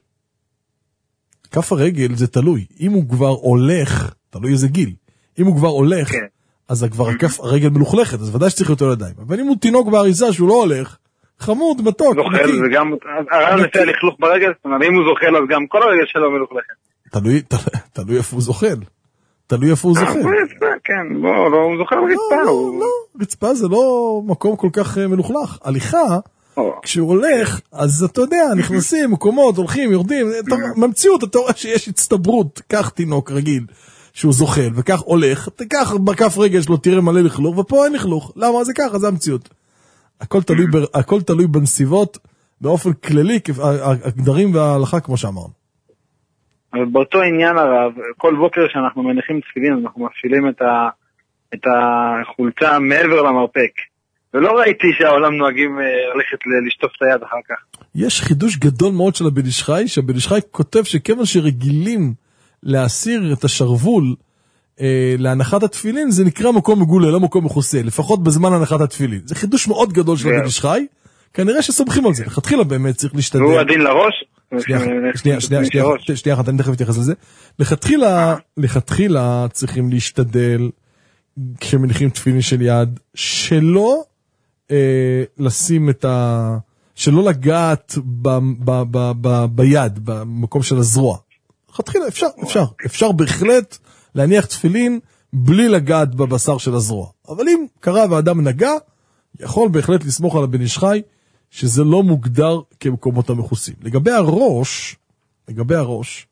כף הרגל זה תלוי. אם הוא כבר הולך, תלוי איזה גיל, אם הוא כבר הולך, כן. אז כבר הכף הרגל מלוכלכת, אז ודאי שצריך ליטול ידיים. אבל אם הוא תינוק באריזה שהוא לא הולך, חמוד, מתוק. זוחל, זה גם, הרעיון לפי לכלוך ברגל, זאת אומרת, אם הוא זוחל, אז גם כל הרגל שלו מלוכלכת. תלוי, תלוי איפה הוא זוחל. תלוי איפה הוא זוחל. כן, לא, הוא זוחל רצפה. לא, לא, רצפה זה לא מקום כל כך מלוכלך. הליכה, כשהוא הולך, אז אתה יודע, נכנסים, מקומות, הולכים, יורדים, ממציאות, אתה רואה שיש הצטברות, כך תינוק רגיל, שהוא זוחל, וכך הולך, תקח בכף רגל שלו, תראה מלא לכלוך, ופה אין לכלוך. למה? זה ככה, זה המציאות. הכל תלוי, הכל תלוי בנסיבות, באופן כללי, הגדרים וההלכה, כמו שאמרנו. אבל באותו עניין הרב, כל בוקר שאנחנו מניחים תפילין, אנחנו מפעילים את, ה, את החולצה מעבר למרפק. ולא ראיתי שהעולם נוהגים ללכת לשטוף את היד אחר כך. יש חידוש גדול מאוד של הבן איש חי, שהבן איש חי כותב שכיוון שרגילים להסיר את השרוול אה, להנחת התפילין, זה נקרא מקום מגולה, לא מקום מכוסה, לפחות בזמן הנחת התפילין. זה חידוש מאוד גדול של הבן איש חי, כנראה שסומכים על זה. לכתחילה באמת צריך להשתדל. והוא הדין לראש? שנייה, שנייה, שנייה, שנייה אחת, אני תכף אתייחס לזה. לכתחילה, לכתחילה צריכים להשתדל, כשמניחים תפילין של יד, שלא אה, לשים את ה... שלא לגעת ב, ב, ב, ב, ביד, במקום של הזרוע. לכתחילה, אפשר, אפשר, אפשר בהחלט להניח תפילין בלי לגעת בבשר של הזרוע. אבל אם קרה ואדם נגע, יכול בהחלט לסמוך על הבן איש חי, שזה לא מוגדר כמקומות המכוסים. לגבי הראש, לגבי הראש,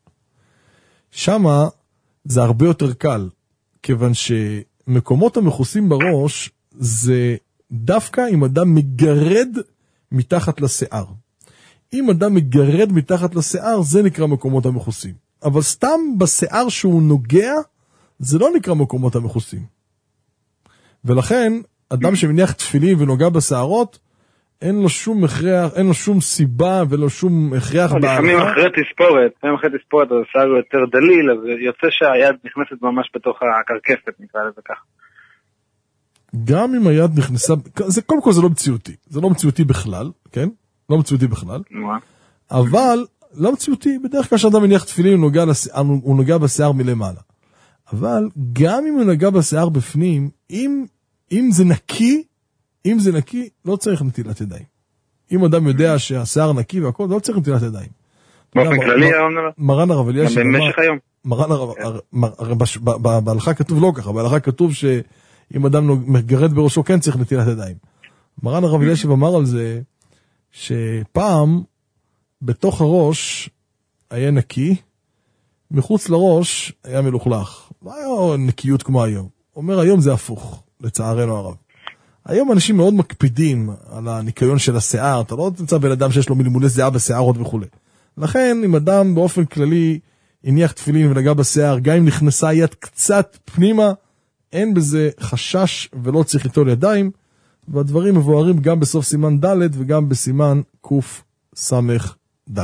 שמה זה הרבה יותר קל, כיוון שמקומות המכוסים בראש, זה דווקא אם אדם מגרד מתחת לשיער. אם אדם מגרד מתחת לשיער, זה נקרא מקומות המכוסים. אבל סתם בשיער שהוא נוגע, זה לא נקרא מקומות המכוסים. ולכן, אדם שמניח תפילין ונוגע בשערות, אין לו שום הכרח, אין לו שום סיבה ולא שום הכרח בהלכה. לפעמים אחרי תספורת, לפעמים אחרי תספורת, אז השער הוא יותר דליל, אז יוצא שהיד נכנסת ממש בתוך הקרקפת, נקרא לזה כך. גם אם היד נכנסה, זה, קודם כל זה לא מציאותי, זה לא מציאותי בכלל, כן? לא מציאותי בכלל. אבל, לא מציאותי, בדרך כלל שאדם מניח תפילין, הוא נוגע, לשיער, הוא נוגע בשיער מלמעלה. אבל, גם אם הוא נוגע בשיער בפנים, אם, אם זה נקי, אם זה נקי, לא צריך נטילת ידיים. אם אדם יודע שהשיער נקי והכל, לא צריך נטילת ידיים. באופן כללי, מרן הרב אלישיב, במשך היום. מרן הרב, בהלכה כתוב לא ככה, בהלכה כתוב שאם אדם מגרד בראשו, כן צריך נטילת ידיים. מרן הרב אלישיב אמר על זה, שפעם, בתוך הראש, היה נקי, מחוץ לראש, היה מלוכלך. לא היה נקיות כמו היום. אומר, היום זה הפוך, לצערנו הרב. היום אנשים מאוד מקפידים על הניקיון של השיער, אתה לא תמצא בן אדם שיש לו מלמולי זיעה בשיערות וכו'. לכן, אם אדם באופן כללי הניח תפילין ונגע בשיער, גם אם נכנסה יד קצת פנימה, אין בזה חשש ולא צריך ליטול ידיים, והדברים מבוארים גם בסוף סימן ד' וגם בסימן קוף סמך ד'.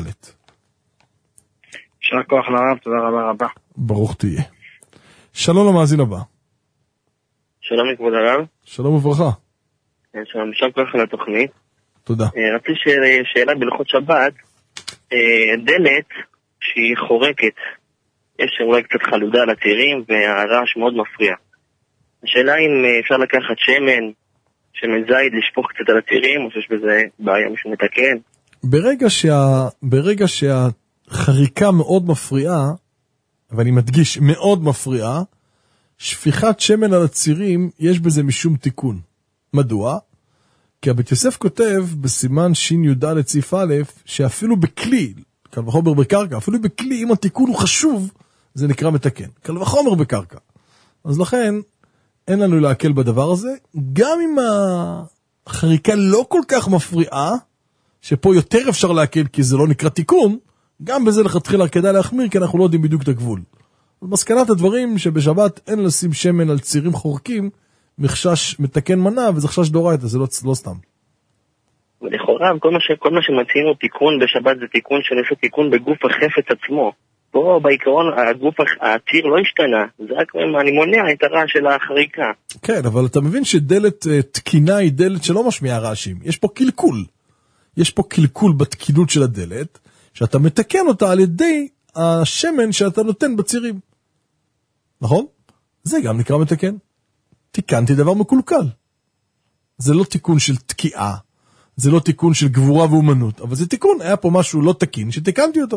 יישר כוח לרב, תודה רבה רבה. ברוך תהיה. שלום למאזין הבא. שלום לכבוד הרב. שלום וברכה. שלום, יישר כוח על התוכנית. תודה. רציתי שאלה בהלכות שבת, דלת שהיא חורקת, יש אולי קצת חלודה על הצירים והרעש מאוד מפריע. השאלה אם אפשר לקחת שמן, שמן זית, לשפוך קצת על הצירים, או שיש בזה בעיה מישהו מתקן? ברגע שה... ברגע שהחריקה מאוד מפריעה, ואני מדגיש, מאוד מפריעה, שפיכת שמן על הצירים, יש בזה משום תיקון. מדוע? כי הבית יוסף כותב בסימן שין י"ד סעיף א', שאפילו בכלי, קל וחומר בקרקע, אפילו בכלי, אם התיקון הוא חשוב, זה נקרא מתקן. קל וחומר בקרקע. אז לכן, אין לנו להקל בדבר הזה, גם אם החריקה לא כל כך מפריעה, שפה יותר אפשר להקל כי זה לא נקרא תיקון, גם בזה לכתחילה כדאי להחמיר, כי אנחנו לא יודעים בדיוק את הגבול. מסקנת הדברים שבשבת אין לשים שמן על צירים חורקים, מחשש מתקן מנה, וזה חשש דאורייתא, זה לא, לא סתם. ולכאורה, כל מה, ש, כל מה שמציעים הוא תיקון בשבת, זה תיקון שנעשה תיקון בגוף החפץ עצמו. פה בעיקרון הגוף, הציר לא השתנה, זה רק אני מונע את הרעש של החריקה. כן, אבל אתה מבין שדלת תקינה היא דלת שלא משמיעה רעשים. יש פה קלקול. יש פה קלקול בתקינות של הדלת, שאתה מתקן אותה על ידי השמן שאתה נותן בצירים. נכון? זה גם נקרא מתקן. תיקנתי דבר מקולקל. זה לא תיקון של תקיעה, זה לא תיקון של גבורה ואומנות, אבל זה תיקון, היה פה משהו לא תקין שתיקנתי אותו.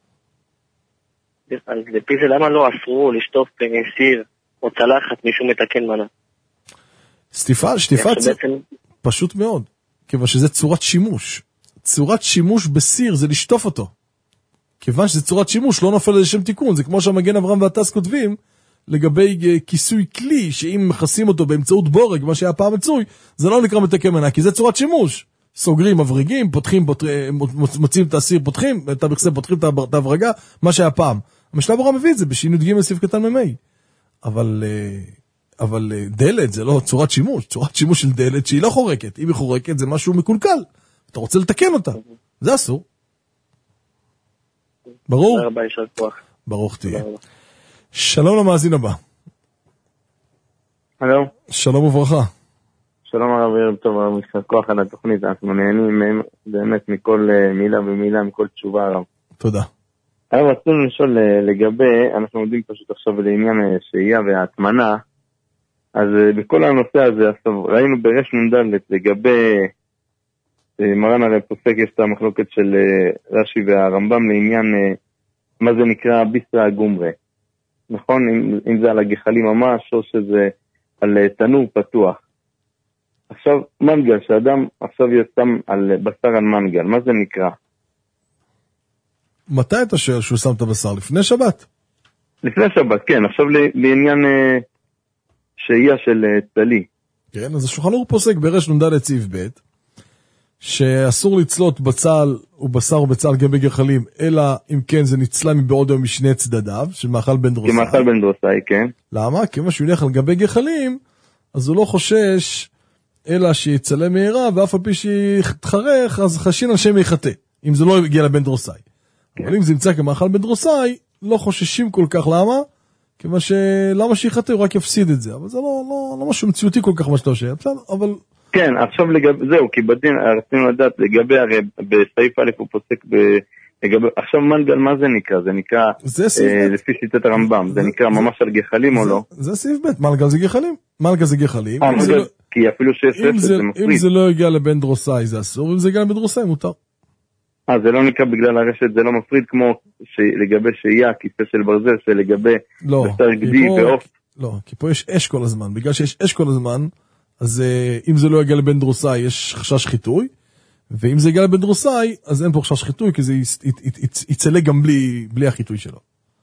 אז לפי זה למה לא אסרו לשטוף סיר או צלחת מישהו מתקן מנה? שטיפה, שטיפת זה פשוט מאוד, כיוון שזה צורת שימוש. צורת שימוש בסיר זה לשטוף אותו. כיוון שזה צורת שימוש לא נופל לשם תיקון, זה כמו שהמגן אברהם והטס כותבים, לגבי כיסוי כלי, שאם מכסים אותו באמצעות בורג, מה שהיה פעם מצוי, זה לא נקרא מתקן מנה, כי זה צורת שימוש. סוגרים מברגים, פותחים, מוצאים את הסיר, פותחים, את המכסה, פותחים את ההברגה, מה שהיה פעם. המשנה ברורה מביא את זה, בשינות ג' סעיף קטן ממי. אבל, אבל דלת זה לא צורת שימוש, צורת שימוש של דלת שהיא לא חורקת. אם היא חורקת זה משהו מקולקל. אתה רוצה לתקן אותה. זה אסור. ברור? ברוך תהיה. שלום למאזין הבא. הלו. שלום וברכה. שלום הרב, ערב טוב, הרב, משחק כוח על התוכנית, אנחנו נהנים באמת מכל מילה ומילה, מכל תשובה הרב. תודה. הרב, רצינו לשאול לגבי, אנחנו יודעים פשוט עכשיו לעניין שהייה וההטמנה, אז בכל הנושא הזה, ראינו ברש נ"ד לגבי, מרן הרי פוסק יש את המחלוקת של רש"י והרמב"ם לעניין, מה זה נקרא ביסרא גומרא. נכון, אם, אם זה על הגחלים ממש, או שזה על תנור פתוח. עכשיו, מנגל, שאדם עכשיו ישם על בשר על מנגל, מה זה נקרא? מתי אתה שואל שהוא שם את הבשר? לפני שבת? לפני שבת, כן. עכשיו לעניין אה, שהייה של אה, צלי. כן, אז השולחן ערוך פוסק ברש נ"ד סעיף ב' שאסור לצלות בצל ובשר ובצל גבי גחלים, אלא אם כן זה נצלה מבעוד יום משני צדדיו, של מאכל בן דרוסאי. כמאכל בן דרוסאי, כן. למה? כי אם שהוא ילך על גבי גחלים, אז הוא לא חושש, אלא שיצלה מהירה, ואף על פי שיתחרך, אז חשין על שם יחטא, אם זה לא יגיע לבן דרוסאי. כן. אבל אם זה ימצא כמאכל בן דרוסאי, לא חוששים כל כך, למה? כיוון שלמה שיחטא, הוא רק יפסיד את זה. אבל זה לא, לא, לא משהו מציאותי כל כך מה שאתה חושב, אבל... כן, עכשיו לגבי, זהו, כי בדין, רצינו לדעת, לגבי, הרי בסעיף א' הוא פוסק ב... לגבי, עכשיו מנגל, מה זה נקרא? זה נקרא, זה אה, לפי שיטת הרמב"ם, זה, זה נקרא זה, ממש על גחלים זה, או לא? זה סעיף ב', מנגל זה גחלים, מנגל זה גחלים. אה, מנגל, לא, כי אפילו שיש ספר, זה, זה מפריד. אם זה לא יגיע לבן דרוסאי זה אסור, אם זה יגיע לבן דרוסאי מותר. אה, זה לא נקרא בגלל הרשת, זה לא מפריד כמו לגבי שהייה, כיסא של ברזל, שלגבי לא, בשר גדי ועוף. לא, כי פה יש אש כל הזמן, בגלל שיש אש כל הזמן, אז uh, אם זה לא יגיע לבן דרוסאי, יש חשש חיתוי, ואם זה יגיע לבן דרוסאי, אז אין פה חשש חיתוי, כי זה יצלה גם בלי, בלי החיתוי שלו.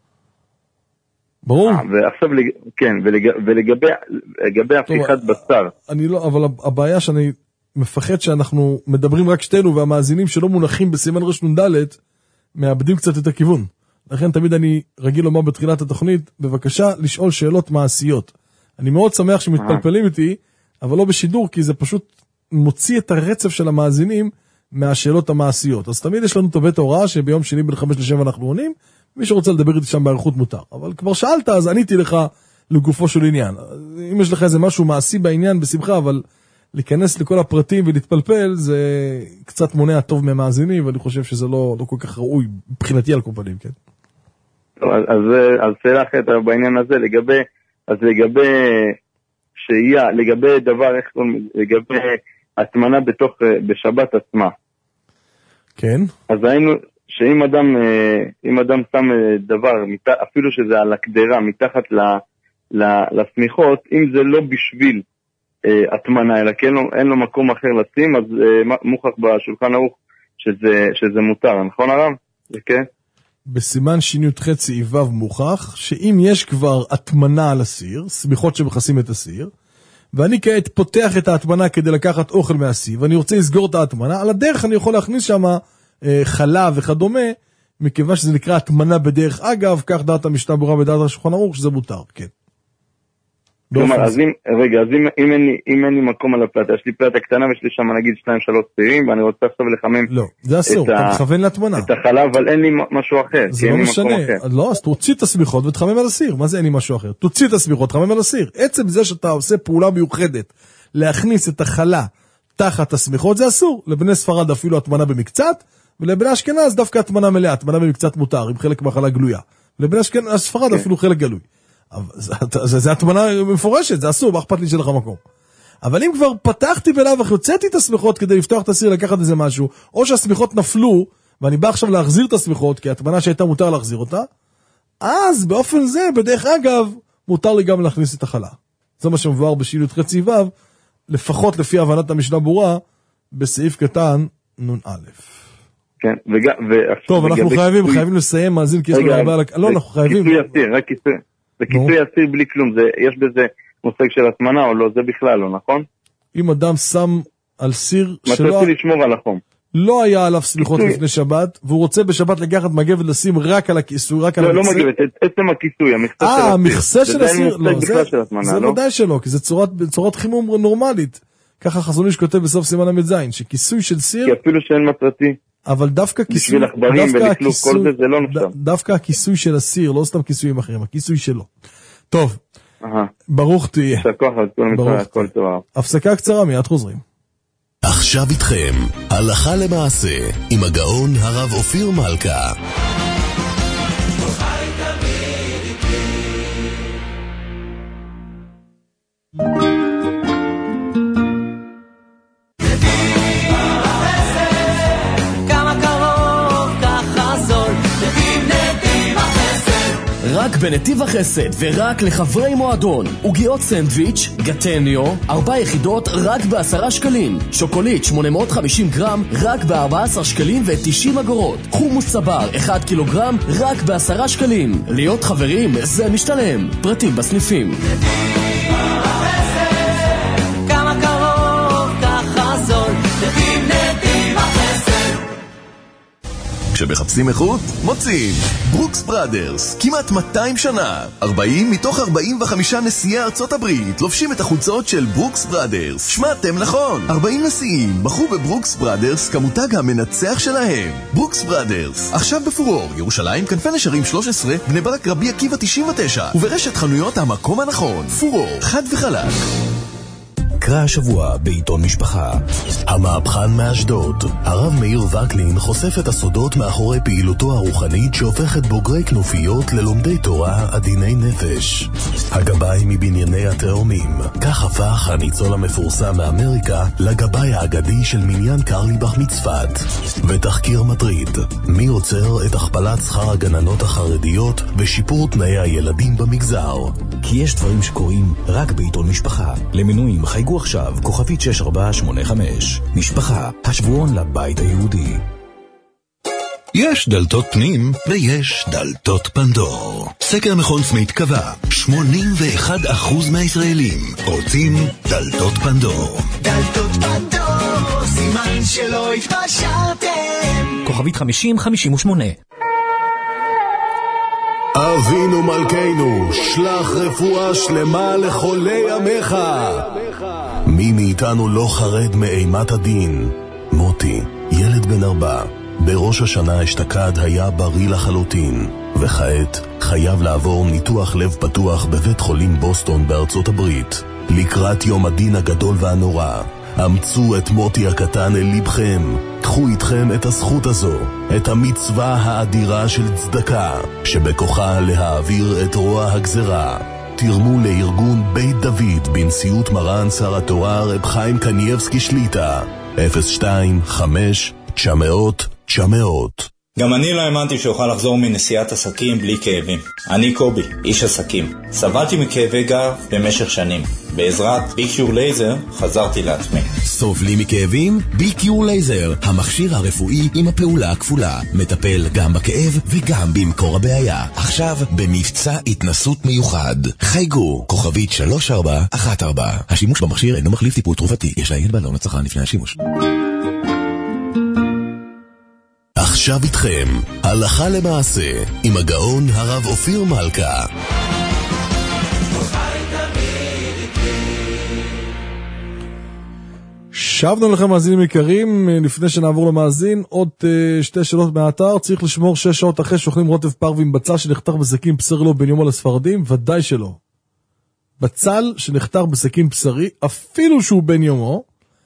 ברור? ועכשיו, כן, ולגבי הפריחת בשר. אני לא, אבל הבעיה שאני מפחד שאנחנו מדברים רק שתינו, והמאזינים שלא מונחים בסימן רש נ"ד, מאבדים קצת את הכיוון. לכן תמיד אני רגיל לומר בתחילת התוכנית, בבקשה לשאול שאלות מעשיות. אני מאוד שמח שמתפלפלים איתי, אבל לא בשידור, כי זה פשוט מוציא את הרצף של המאזינים מהשאלות המעשיות. אז תמיד יש לנו את בית ההוראה, שביום שני בין חמש לשבע אנחנו עונים, מי שרוצה לדבר איתי שם בערכות מותר. אבל כבר שאלת, אז עניתי לך לגופו של עניין. אם יש לך איזה משהו מעשי בעניין, בשמחה, אבל להיכנס לכל הפרטים ולהתפלפל, זה קצת מונע טוב מהמאזינים, ואני חושב שזה לא, לא כל כך ראוי, מבחינתי על כל פנים, כן? אז, אז שאלה אחרת בעניין הזה, לגבי, אז לגבי שהייה, לגבי דבר, איך קוראים, לגבי התמנה בתוך, בשבת עצמה. כן. אז היינו, שאם אדם, אם אדם שם דבר, אפילו שזה על הקדרה, מתחת לסמיכות, אם זה לא בשביל התמנה, אלא כי אין לו, אין לו מקום אחר לשים, אז מוכח בשולחן ערוך שזה, שזה מותר, נכון הרב? זה כן? בסימן שי"ח צעיבב מוכח, שאם יש כבר התמנה על הסיר, סמיכות שמכסים את הסיר, ואני כעת פותח את ההתמנה כדי לקחת אוכל מהסיר, ואני רוצה לסגור את ההתמנה, על הדרך אני יכול להכניס שם אה, חלב וכדומה, מכיוון שזה נקרא התמנה בדרך אגב, כך דעת המשנה ברורה בדעת השולחן ערוך, שזה מותר, כן. כלומר, אז אם, רגע, אז אם, אם, אין לי, אם אין לי מקום על הפלטה, יש לי פלטה קטנה ויש לי שם נגיד שתיים שלוש סירים, ואני רוצה עכשיו לחמם לא, זה אסור, אתה מכוון להתמנה. את החלב, אבל אין לי משהו אחר. זה לא משנה, לא, אז תוציא את הסמיכות ותחמם על הסיר, מה זה אין לי משהו אחר? תוציא את הסמיכות, תחמם על הסיר. עצם זה שאתה עושה פעולה מיוחדת, להכניס את החלה תחת הסמיכות, זה אסור. לבני ספרד אפילו התמנה במקצת, ולבני אשכנז דווקא התמנה מלאה, התמנה במקצת מותר, עם חלק מהחלה גלויה. לבני אשכנז, ספרד אפילו חלק גלוי. זה התמנה מפורשת, זה אסור, מה אכפת לי שלך מקום. אבל אם כבר פתחתי בלב והוצאתי את הסמיכות כדי לפתוח את הסיר, לקחת איזה משהו, או שהסמיכות נפלו, ואני בא עכשיו להחזיר את הסמיכות, כי התמנה שהייתה מותר להחזיר אותה, אז באופן זה, בדרך אגב, מותר לי גם להכניס את החלה. זה מה שמבואר בשי"ח צעיבב, לפחות לפי הבנת המשנה ברורה, בסעיף קטן נון א'. כן, וגם... טוב, אנחנו חייבים, חייבים לסיים מאזין, כי יש לנו הרבה... לא, אנחנו חייבים... כיסוי הסיר, רק כיסוי. זה כיסוי הסיר בלי כלום, זה, יש בזה מושג של התמנה או לא, זה בכלל לא, נכון? אם אדם שם על סיר שלא... מטרצי לשמור על החום. לא היה עליו סליחות לפני שבת, והוא רוצה בשבת לקחת מגבת לשים רק על הכיסוי, רק על המכסה. לא, לא מגבת, עצם הכיסוי, המכסה של הסיר. אה, המכסה של הסיר, לא, זה לא? ודאי שלא, כי זה צורת חימום נורמלית. ככה חזון איש כותב בסוף סימן המזין, שכיסוי של סיר... כי אפילו שאין מטרתי. אבל דווקא כיסוי... בשביל עכברים ולכלוך כל זה, זה לא נחשב. דווקא הכיסוי של הסיר, לא סתם כיסויים אחרים, הכיסוי שלו. טוב, ברוך תהיה. ברוך תהיה. הפסקה קצרה, מיד חוזרים. עכשיו איתכם, הלכה למעשה, עם הגאון הרב אופיר מלכה. רק בנתיב החסד ורק לחברי מועדון עוגיות סנדוויץ' גטניו ארבע יחידות רק בעשרה שקלים, שוקולית שמונה מאות וחמישים גרם רק בארבע עשרה שקלים ותשעים אגורות, חומוס סבר אחד קילוגרם רק בעשרה שקלים. להיות חברים זה משתלם, פרטים בסניפים. כמה קרוב ככה זול, נתיב נתיב החסד. כשמחפשים איכות, מוצאים ברוקס בראדרס, כמעט מאתיים שנה, ארבעים מתוך ארבעים וחמישה נשיאי ארצות הברית לובשים את החולצות של ברוקס בראדרס. שמעתם נכון, ארבעים נשיאים בחרו בברוקס בראדרס כמותג המנצח שלהם. ברוקס בראדרס, עכשיו בפורור, ירושלים, כנפי נשרים שלוש עשרה, בני ברק רבי עקיבא תשעים ותשע, וברשת חנויות המקום הנכון. פורור, חד וחלק. קרא השבוע בעיתון משפחה. המהפכן מאשדוד, הרב מאיר וקלין חושף את הסודות מאחורי פעילותו הרוחנית שהופכת בוגרי כנופיות ללומדי תורה עדיני נפש. הגבאי מבנייני התאומים, כך הפך הניצול המפורסם מאמריקה לגבאי האגדי של מניין קרליבך מצפת. ותחקיר מטריד, מי עוצר את הכפלת שכר הגננות החרדיות ושיפור תנאי הילדים במגזר. כי יש דברים שקורים רק בעיתון משפחה. למינויים חייגו עכשיו כוכבית שש ארבע שמונה חמש. משפחה, השבועון לבית היהודי. יש דלתות פנים ויש דלתות פנדור. סקר מכון סמית קבע, שמונים ואחד אחוז מהישראלים רוצים דלתות פנדור. דלתות פנדור, סימן שלא התפשרתם. כוכבית חמישים חמישים ושמונה. אבינו מלכנו, שלח רפואה שלמה לחולי עמך. מי מאיתנו לא חרד מאימת הדין? מוטי, ילד בן ארבע, בראש השנה אשתקד היה בריא לחלוטין, וכעת חייב לעבור ניתוח לב פתוח בבית חולים בוסטון בארצות הברית. לקראת יום הדין הגדול והנורא, אמצו את מוטי הקטן אל לבכם. קחו איתכם את הזכות הזו, את המצווה האדירה של צדקה, שבכוחה להעביר את רוע הגזרה. תרמו לארגון בית דוד בנשיאות מרן שר התורה רב חיים קנייבסקי שליטה. אפס שתיים חמש תשע מאות תשע מאות. גם אני לא האמנתי שאוכל לחזור מנסיעת עסקים בלי כאבים. אני קובי, איש עסקים. סבלתי מכאבי גב במשך שנים. בעזרת ביקיור לייזר חזרתי לעצמי. סובלים מכאבים? ביקיור לייזר, המכשיר הרפואי עם הפעולה הכפולה. מטפל גם בכאב וגם במקור הבעיה. עכשיו במבצע התנסות מיוחד. חייגו, כוכבית שלוש ארבע אחת ארבע. השימוש במכשיר אינו מחליף טיפול תרופתי. יש לעיין בעלון לצרכן לפני השימוש. עכשיו איתכם, הלכה למעשה, עם הגאון הרב אופיר מלכה. שבנו לכם מאזינים יקרים, לפני שנעבור למאזין, עוד uh, שתי שאלות מהאתר. צריך לשמור שש שעות אחרי שאוכלים רוטב פרווים בצל שנחתך בסכין בשרי לו בן יומו לספרדים? ודאי שלא. בצל שנחתך בסכין בשרי, אפילו שהוא בן יומו,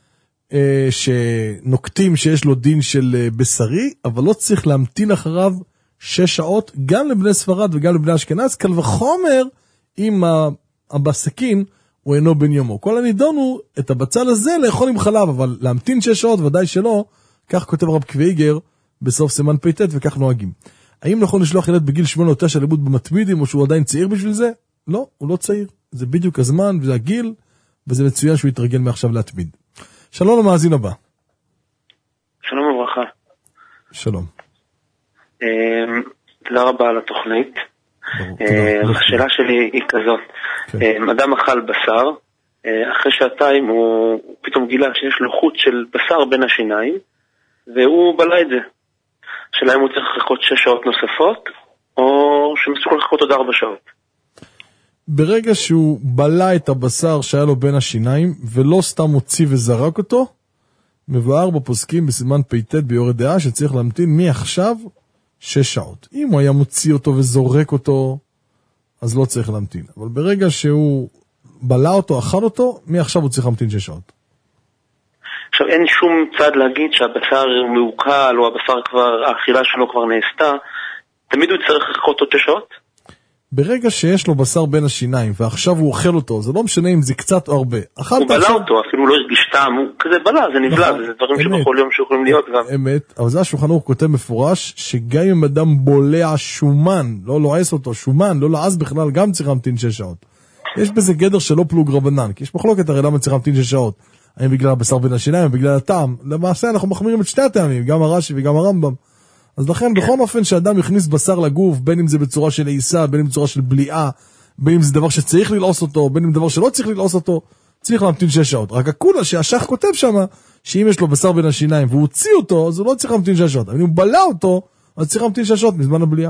שנוקטים שיש לו דין של בשרי, אבל לא צריך להמתין אחריו שש שעות, גם לבני ספרד וגם לבני אשכנז, קל וחומר אם הבסכין הוא אינו בן יומו. כל הנידון הוא את הבצל הזה לאכול עם חלב, אבל להמתין שש שעות ודאי שלא. כך כותב רב קוויגר בסוף סימן פייטט, וכך נוהגים. האם נכון לשלוח ילד בגיל שמונה או תשע לימוד במתמידים, או שהוא עדיין צעיר בשביל זה? לא, הוא לא צעיר. זה בדיוק הזמן וזה הגיל, וזה מצוין שהוא יתרגל מעכשיו להתמיד. שלום למאזין הבא. שלום וברכה. שלום. תודה רבה על התוכנית. השאלה שלי היא כזאת. אדם אכל בשר, אחרי שעתיים הוא פתאום גילה שיש לו חוט של בשר בין השיניים, והוא בלע את זה. השאלה אם הוא צריך לחכות שש שעות נוספות, או שמסוגל לחכות עוד ארבע שעות. ברגע שהוא בלע את הבשר שהיה לו בין השיניים, ולא סתם הוציא וזרק אותו, מבואר בפוסקים בסימן פייטט ביורד דעה, שצריך להמתין מעכשיו שש שעות. אם הוא היה מוציא אותו וזורק אותו, אז לא צריך להמתין. אבל ברגע שהוא בלע אותו, אכל אותו, מעכשיו הוא צריך להמתין שש שעות. עכשיו אין שום צד להגיד שהבשר הוא מעוקל, או הבשר כבר, האכילה שלו כבר נעשתה, תמיד הוא צריך לחכות עוד שש שעות? ברגע שיש לו בשר בין השיניים, ועכשיו הוא אוכל אותו, זה לא משנה אם זה קצת או הרבה. הוא בלע אותו, אפילו לא הרגיש טעם, הוא כזה בלע, זה נבלע, זה דברים שבכל יום שיכולים להיות גם. אמת, אבל זה השולחן ערוך כותב מפורש, שגם אם אדם בולע שומן, לא לועס אותו, שומן, לא לעס בכלל, גם צריך להמתין שש שעות. יש בזה גדר שלא פלוג רבנן, כי יש מחלוקת הרי למה צריך להמתין שש שעות. האם בגלל הבשר בין השיניים, בגלל הטעם. למעשה אנחנו מחמירים את שתי הטעמים, גם הרש"י וגם הרמב"ם. אז לכן בכל אופן שאדם יכניס בשר לגוף, בין אם זה בצורה של עיסה, בין אם בצורה של בליעה, בין אם זה דבר שצריך ללעוס אותו, בין אם דבר שלא צריך ללעוס אותו, צריך להמתין שש שעות. רק הכולה שהשח כותב שם, שאם יש לו בשר בין השיניים והוא הוציא אותו, אז הוא לא צריך להמתין שש שעות. אבל אם הוא בלע אותו, אז צריך להמתין שש שעות מזמן הבליעה.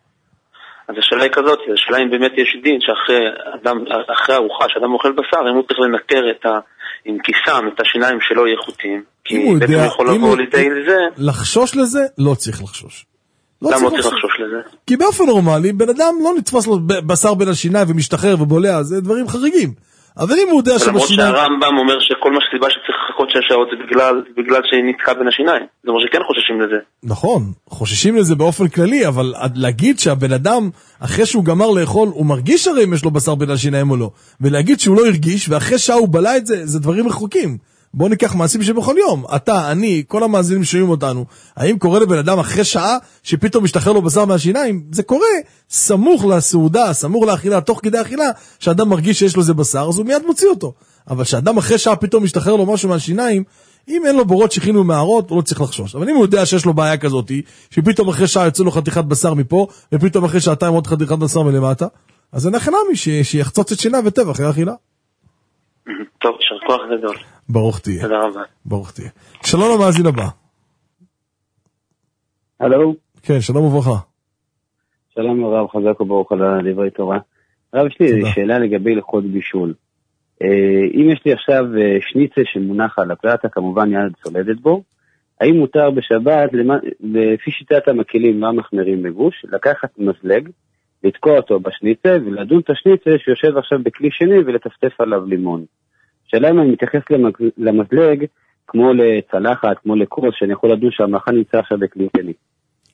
אז השאלה היא כזאת, השאלה אם באמת יש דין שאחרי אדם, אחרי הארוחה, שאדם אוכל בשר, אם הוא צריך לנטר את ה... עם כיסם, את השיניים שלו איכותיים. כי בעצם יכול לבוא לידי לזה. לחשוש לזה, לא צריך לחשוש. למה לא צריך לחשוש לזה? כי באופן נורמלי, בן אדם לא נתפס לו בשר בין השיניים ומשתחרר ובולע, זה דברים חריגים. אבל אם הוא יודע שבשיניים... למרות שהרמב"ם אומר שכל מה שסיבה שצריך לחכות שש שעות זה בגלל, בגלל שנתקע בין השיניים. זאת אומרת שכן חוששים לזה. נכון, חוששים לזה באופן כללי, אבל להגיד שהבן אדם, אחרי שהוא גמר לאכול, הוא מרגיש הרי אם יש לו בשר בין השיניים או לא. ולהגיד שהוא לא הרגיש, ואחרי שעה הוא בלע את זה, זה דברים רחוקים. בואו ניקח מעשים שבכל יום. אתה, אני, כל המאזינים שומעים אותנו, האם קורה לבן אדם אחרי שעה שפתאום משתחרר לו בשר מהשיניים? זה קורה סמוך לסעודה, סמוך לאכילה, תוך כדי אכילה, שאדם מרגיש שיש לו זה בשר, אז הוא מיד מוציא אותו. אבל שאדם אחרי שעה פתאום משתחרר לו משהו מהשיניים, אם אין לו בורות שכינו מערות, הוא לא צריך לחשוש. אבל אם הוא יודע שיש לו בעיה כזאת, שפתאום אחרי שעה יוצא לו חתיכת בשר מפה, ופתאום אחרי שעתיים עוד חתיכת בשר מלמטה, אז זה נחנמי שיחצוץ את שיניו וטבע אחרי האכילה. טוב, יישר כוח גדול. ברוך תהיה. תודה רבה. ברוך תהיה. שלום למאזין הבא. הלו. כן, שלום וברכה. שלום הרב, חזק וברוך על דברי תורה. הרב, יש לי שאלה לגבי הלכות בישול. אם יש לי עכשיו שניצל שמונח על הפלטה, כמובן יד צולדת בו, האם מותר בשבת, לפי שיטת המקלים והמחמרים בגוש, לקחת מזלג, לתקוע אותו בשניצל ולדון את השניצל שיושב עכשיו בכלי שני ולטפטף עליו לימון. שאלה אם אני מתייחס למזלג כמו לצלחת, כמו לקורס, שאני יכול לדון שהמלאכה נמצא עכשיו בכלי שני.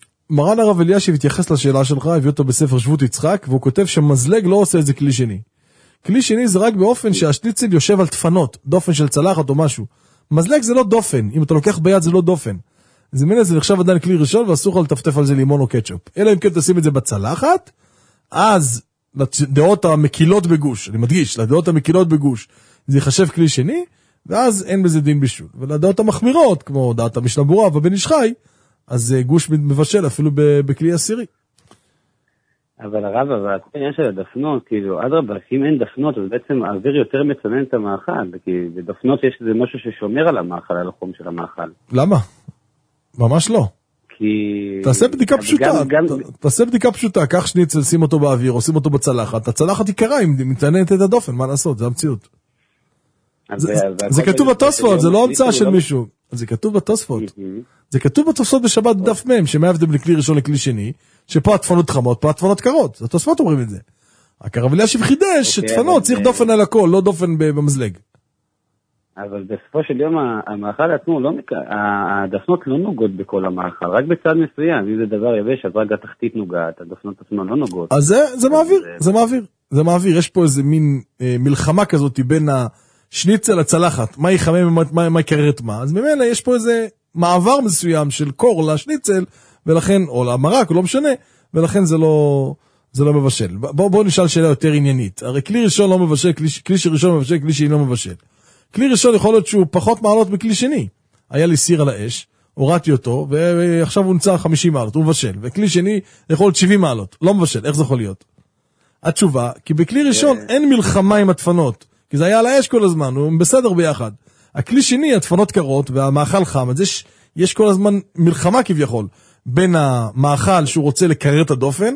מרן הרב אלישיב התייחס לשאלה שלך, הביא אותו בספר שבות יצחק, והוא כותב שמזלג לא עושה את זה כלי שני. כלי שני זה רק באופן שהשניצל יושב על תפנות, דופן של צלחת או משהו. מזלג זה לא דופן, אם אתה לוקח ביד זה לא דופן. זה מיני, זה נחשב עדיין כלי ראשון, ואסור לך לטפטף על זה לימון או קטשופ. אלא אם כן תשים את זה בצלחת, אז לדעות המקילות בגוש, אני מדגיש, לדעות המקילות בגוש, זה יחשב כלי שני, ואז אין בזה דין בישול. ולדעות המחמירות, כמו דעת המשנה ברורה ובן איש חי, אז גוש מבשל אפילו בכלי עשירי. אבל הרב, אבל העניין של הדפנות, כאילו, אדרבה, אם אין דפנות, אז בעצם האוויר יותר מצנן את המאכל, כי בדפנות יש איזה משהו ששומר על המאכל, על החום של המאכל. למה? ממש לא. כי... תעשה בדיקה פשוטה, גם, גם... תעשה בדיקה פשוטה, קח שניצל, שים אותו באוויר, או שים אותו בצלחת, הצלחת היא קרה, אם מצננת את הדופן, מה לעשות, זה המציאות. זה, זה כתוב בתוספות, זה לא המצאה של מישהו. זה כתוב בתוספות. זה כתוב בתוספות בשבת בדף מם, שמה ההבדל בין כלי ראשון לכלי שני, שפה התפנות חמות, פה התפנות קרות. התוספות אומרים את זה. הרב אלישיב חידש שתפנות צריך דופן על הכל, לא דופן במזלג. אבל בסופו של יום המאכל עצמו, הדפנות לא נוגעות בכל המאכל, רק בצד מסוים. אם זה דבר יבש, אז רק התחתית נוגעת, הדפנות עצמו לא נוגעות. אז זה מעביר, זה מעביר. זה מעביר, יש פה איזה מין מלחמה כזאת בין ה... שניצל הצלחת, מה יחמם, מה, מה יקרר את מה, אז ממילא יש פה איזה מעבר מסוים של קור לשניצל, ולכן, או למרק, או לא משנה, ולכן זה לא, זה לא מבשל. בואו בוא נשאל שאלה יותר עניינית. הרי כלי ראשון לא מבשל, כלי, כלי שראשון מבשל, כלי שני לא מבשל. כלי ראשון יכול להיות שהוא פחות מעלות מכלי שני. היה לי סיר על האש, הורדתי אותו, ועכשיו הוא נמצא חמישים מעלות, הוא מבשל. וכלי שני יכול להיות שבעים מעלות, לא מבשל, איך זה יכול להיות? התשובה, כי בכלי ראשון אין מלחמה עם הדפנות. כי זה היה על האש כל הזמן, הוא בסדר ביחד. הכלי שני, הדפנות קרות והמאכל חם, אז יש, יש כל הזמן מלחמה כביכול, בין המאכל שהוא רוצה לקרר את הדופן,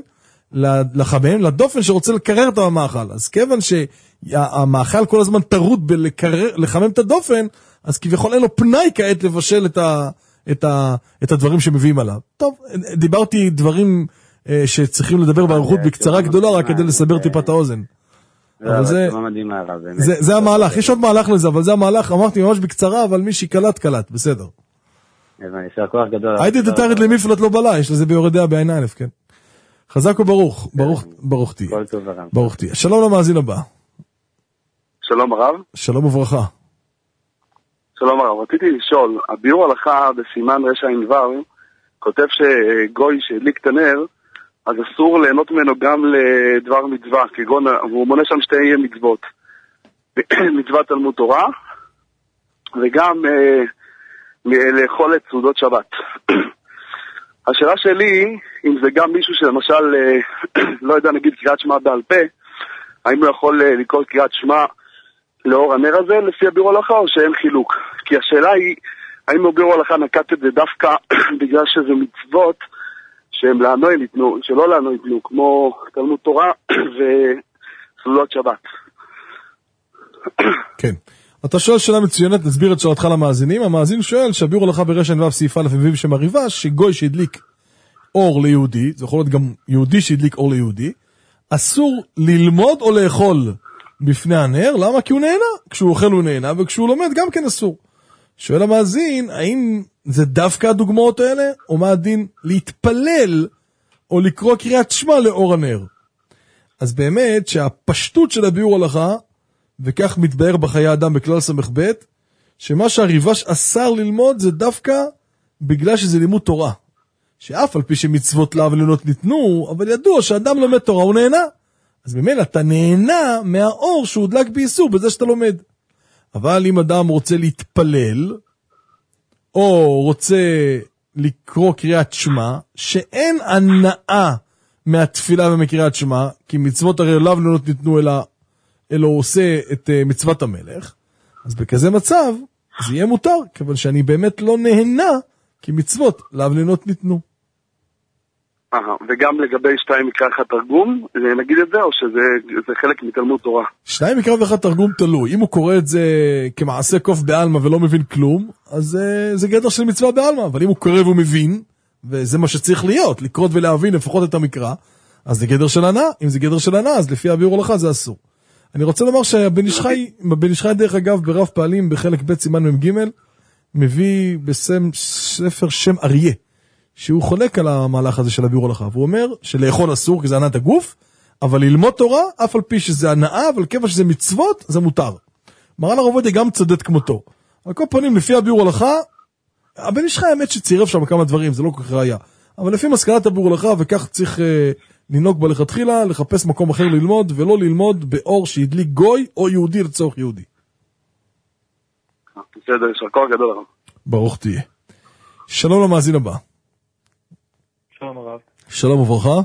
לחמם, לדופן שרוצה לקרר את המאכל. אז כיוון שהמאכל כל הזמן טרוד בלחמם את הדופן, אז כביכול אין לו פנאי כעת לבשל את, ה, את, ה, את הדברים שמביאים עליו. טוב, דיברתי דברים שצריכים לדבר באריכות בקצרה גדולה, רק כדי לסבר טיפת האוזן. אבל זה, זה, זה המהלך, יש עוד מהלך לזה, אבל זה המהלך, אמרתי ממש בקצרה, אבל מי שקלט, קלט, בסדר. יישר כוח גדול. הייתי דתרת למפלט לא בלה, יש לזה ביורדיה בעין א', כן. חזק וברוך, ברוך, ברוך תהיה. כל טוב הרב. ברוך תהיה. שלום למאזין הבא. שלום הרב. שלום וברכה. שלום הרב, רציתי לשאול, הביאור הלכה בסימן רשע ענבר, כותב שגוי שהדליק את הנר, אז אסור ליהנות ממנו גם לדבר מצווה, כגון, הוא מונה שם שתי מצוות. מצוות תלמוד תורה, וגם אה, לאכול את סעודות שבת. השאלה שלי, אם זה גם מישהו שלמשל, אה, לא יודע, נגיד קריאת שמע בעל פה, האם הוא יכול אה, לקרוא קריאת שמע לאור הנר הזה, לפי הביאור הלכה, או שאין חילוק? כי השאלה היא, האם הביאור הלכה נקט את זה דווקא בגלל שזה מצוות, שהם לנו ניתנו, שלא לנו ניתנו, כמו תלמוד תורה וסעודות שבת. כן. אתה שואל שאלה מצוינת, נסביר את שאלתך למאזינים. המאזין שואל שהביאור הלכה ברשן ו' סעיף א' מביא שם הריבה, שגוי שהדליק אור ליהודי, זה יכול להיות גם יהודי שהדליק אור ליהודי, אסור ללמוד או לאכול בפני הנר. למה? כי הוא נהנה. כשהוא אוכל הוא נהנה, וכשהוא לומד גם כן אסור. שואל המאזין, האם זה דווקא הדוגמאות האלה, או מה הדין להתפלל, או לקרוא קריאת שמע לאור הנר? אז באמת שהפשטות של הביאור הלכה, וכך מתבאר בחיי האדם בכלל סמך ב', שמה שהריבש אסר ללמוד זה דווקא בגלל שזה לימוד תורה. שאף על פי שמצוות לה ולילות ניתנו, אבל ידוע שאדם לומד תורה הוא נהנה. אז ממילא אתה נהנה מהאור שהוא דלק באיסור בזה שאתה לומד. אבל אם אדם רוצה להתפלל, או רוצה לקרוא קריאת שמע, שאין הנאה מהתפילה ומקריאת שמע, כי מצוות הרי לאו לא ניתנו אלא, אלא הוא עושה את uh, מצוות המלך, אז בכזה מצב זה יהיה מותר, כיוון שאני באמת לא נהנה, כי מצוות לאו לא ניתנו. אה, וגם לגבי שתיים מקרא אחד תרגום, נגיד את זה, או שזה חלק מתלמוד תורה? שניים מקרא ואחד תרגום תלוי. אם הוא קורא את זה כמעשה קוף בעלמא ולא מבין כלום, אז זה, זה גדר של מצווה בעלמא. אבל אם הוא קורא והוא מבין, וזה מה שצריך להיות, לקרות ולהבין לפחות את המקרא, אז זה גדר של הנאה. אם זה גדר של הנאה, אז לפי הביאור הלכה זה אסור. אני רוצה לומר שהבן איש חי, בן איש חי דרך אגב ברב פעלים בחלק ב' סימן מ"ג, מביא בספר שם אריה, שהוא חולק על המהלך הזה של הביאור הלכה, והוא אומר שלאכול אסור כי זה ענת הגוף, אבל ללמוד תורה, אף על פי שזה הנאה, אבל כיוון שזה מצוות, זה מותר. מרן הרב עובדיה גם צודק כמותו. על כל פנים, לפי הביאור הלכה, הבן איש חי האמת שצירף שם כמה דברים, זה לא כל כך ראיה. אבל לפי מסקנת הביאור הלכה, וכך צריך אה, לנהוג בלכתחילה, לחפש מקום אחר ללמוד, ולא ללמוד באור שהדליק גוי או יהודי לצורך יהודי. בסדר, יש הכל גדול. ברוך תהיה. שלום למאזין הבא. שלום הרב. שלום וברכה.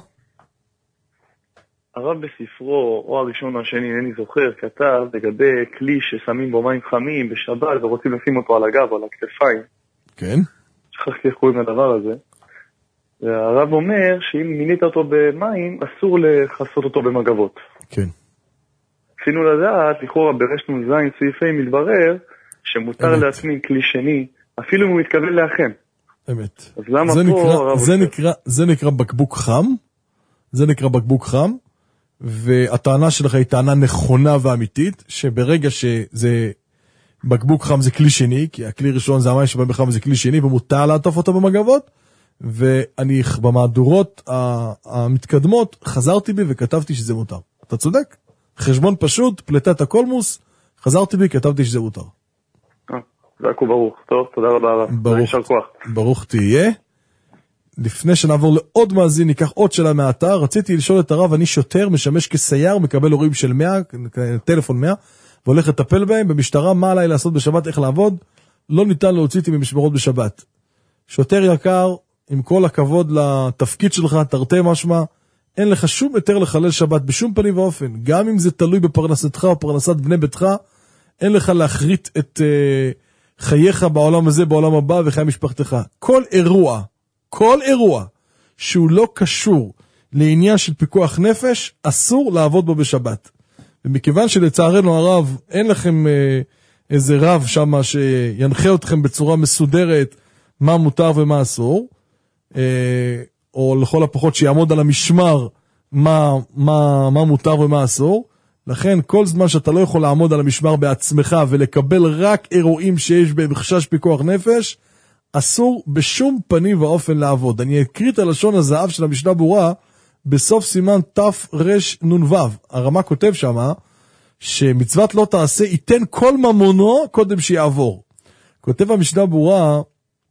הרב בספרו, או הראשון או השני, אינני זוכר, כתב לגבי כלי ששמים בו מים חמים בשבת ורוצים לשים אותו על הגב או על הכתפיים. כן. שכחתי איך קוראים לדבר הזה. והרב אומר שאם מינית אותו במים, אסור לחסות אותו במגבות. כן. רצינו לדעת, לכאורה ברשת זין סעיפי מתברר, שמותר להצמין כלי שני, אפילו אם הוא מתכוון לאחם. אמת. אז למה זה פה נקרא, הרב זה עושה? נקרא, זה נקרא בקבוק חם, זה נקרא בקבוק חם, והטענה שלך היא טענה נכונה ואמיתית, שברגע שזה בקבוק חם זה כלי שני, כי הכלי ראשון זה המים שבא בחם זה כלי שני, ומותר לעטוף אותו במגבות, ואני במהדורות המתקדמות חזרתי בי וכתבתי שזה מותר. אתה צודק? חשבון פשוט, פלטת הקולמוס, חזרתי בי, כתבתי שזה מותר. זקו ברוך. טוב, תודה רבה הרב. ברוך, ברוך תהיה. לפני שנעבור לעוד מאזין, ניקח עוד שאלה מהאתר. רציתי לשאול את הרב, אני שוטר, משמש כסייר, מקבל הורים של מאה, טלפון מאה, והולך לטפל בהם. במשטרה, מה עליי לעשות בשבת, איך לעבוד? לא ניתן להוציא אותי ממשמרות בשבת. שוטר יקר, עם כל הכבוד לתפקיד שלך, תרתי משמע, אין לך שום יותר לחלל שבת בשום פנים ואופן. גם אם זה תלוי בפרנסתך או פרנסת בני ביתך, אין לך להחריט את uh, חייך בעולם הזה, בעולם הבא וחיי משפחתך. כל אירוע, כל אירוע שהוא לא קשור לעניין של פיקוח נפש, אסור לעבוד בו בשבת. ומכיוון שלצערנו הרב, אין לכם uh, איזה רב שם שינחה אתכם בצורה מסודרת מה מותר ומה אסור, uh, או לכל הפחות שיעמוד על המשמר מה, מה, מה מותר ומה אסור, לכן כל זמן שאתה לא יכול לעמוד על המשמר בעצמך ולקבל רק אירועים שיש בהם חשש פיקוח נפש, אסור בשום פנים ואופן לעבוד. אני אקריא את הלשון הזהב של המשנה ברורה בסוף סימן תרנ"ו. הרמה כותב שמה שמצוות לא תעשה ייתן כל ממונו קודם שיעבור. כותב המשנה ברורה,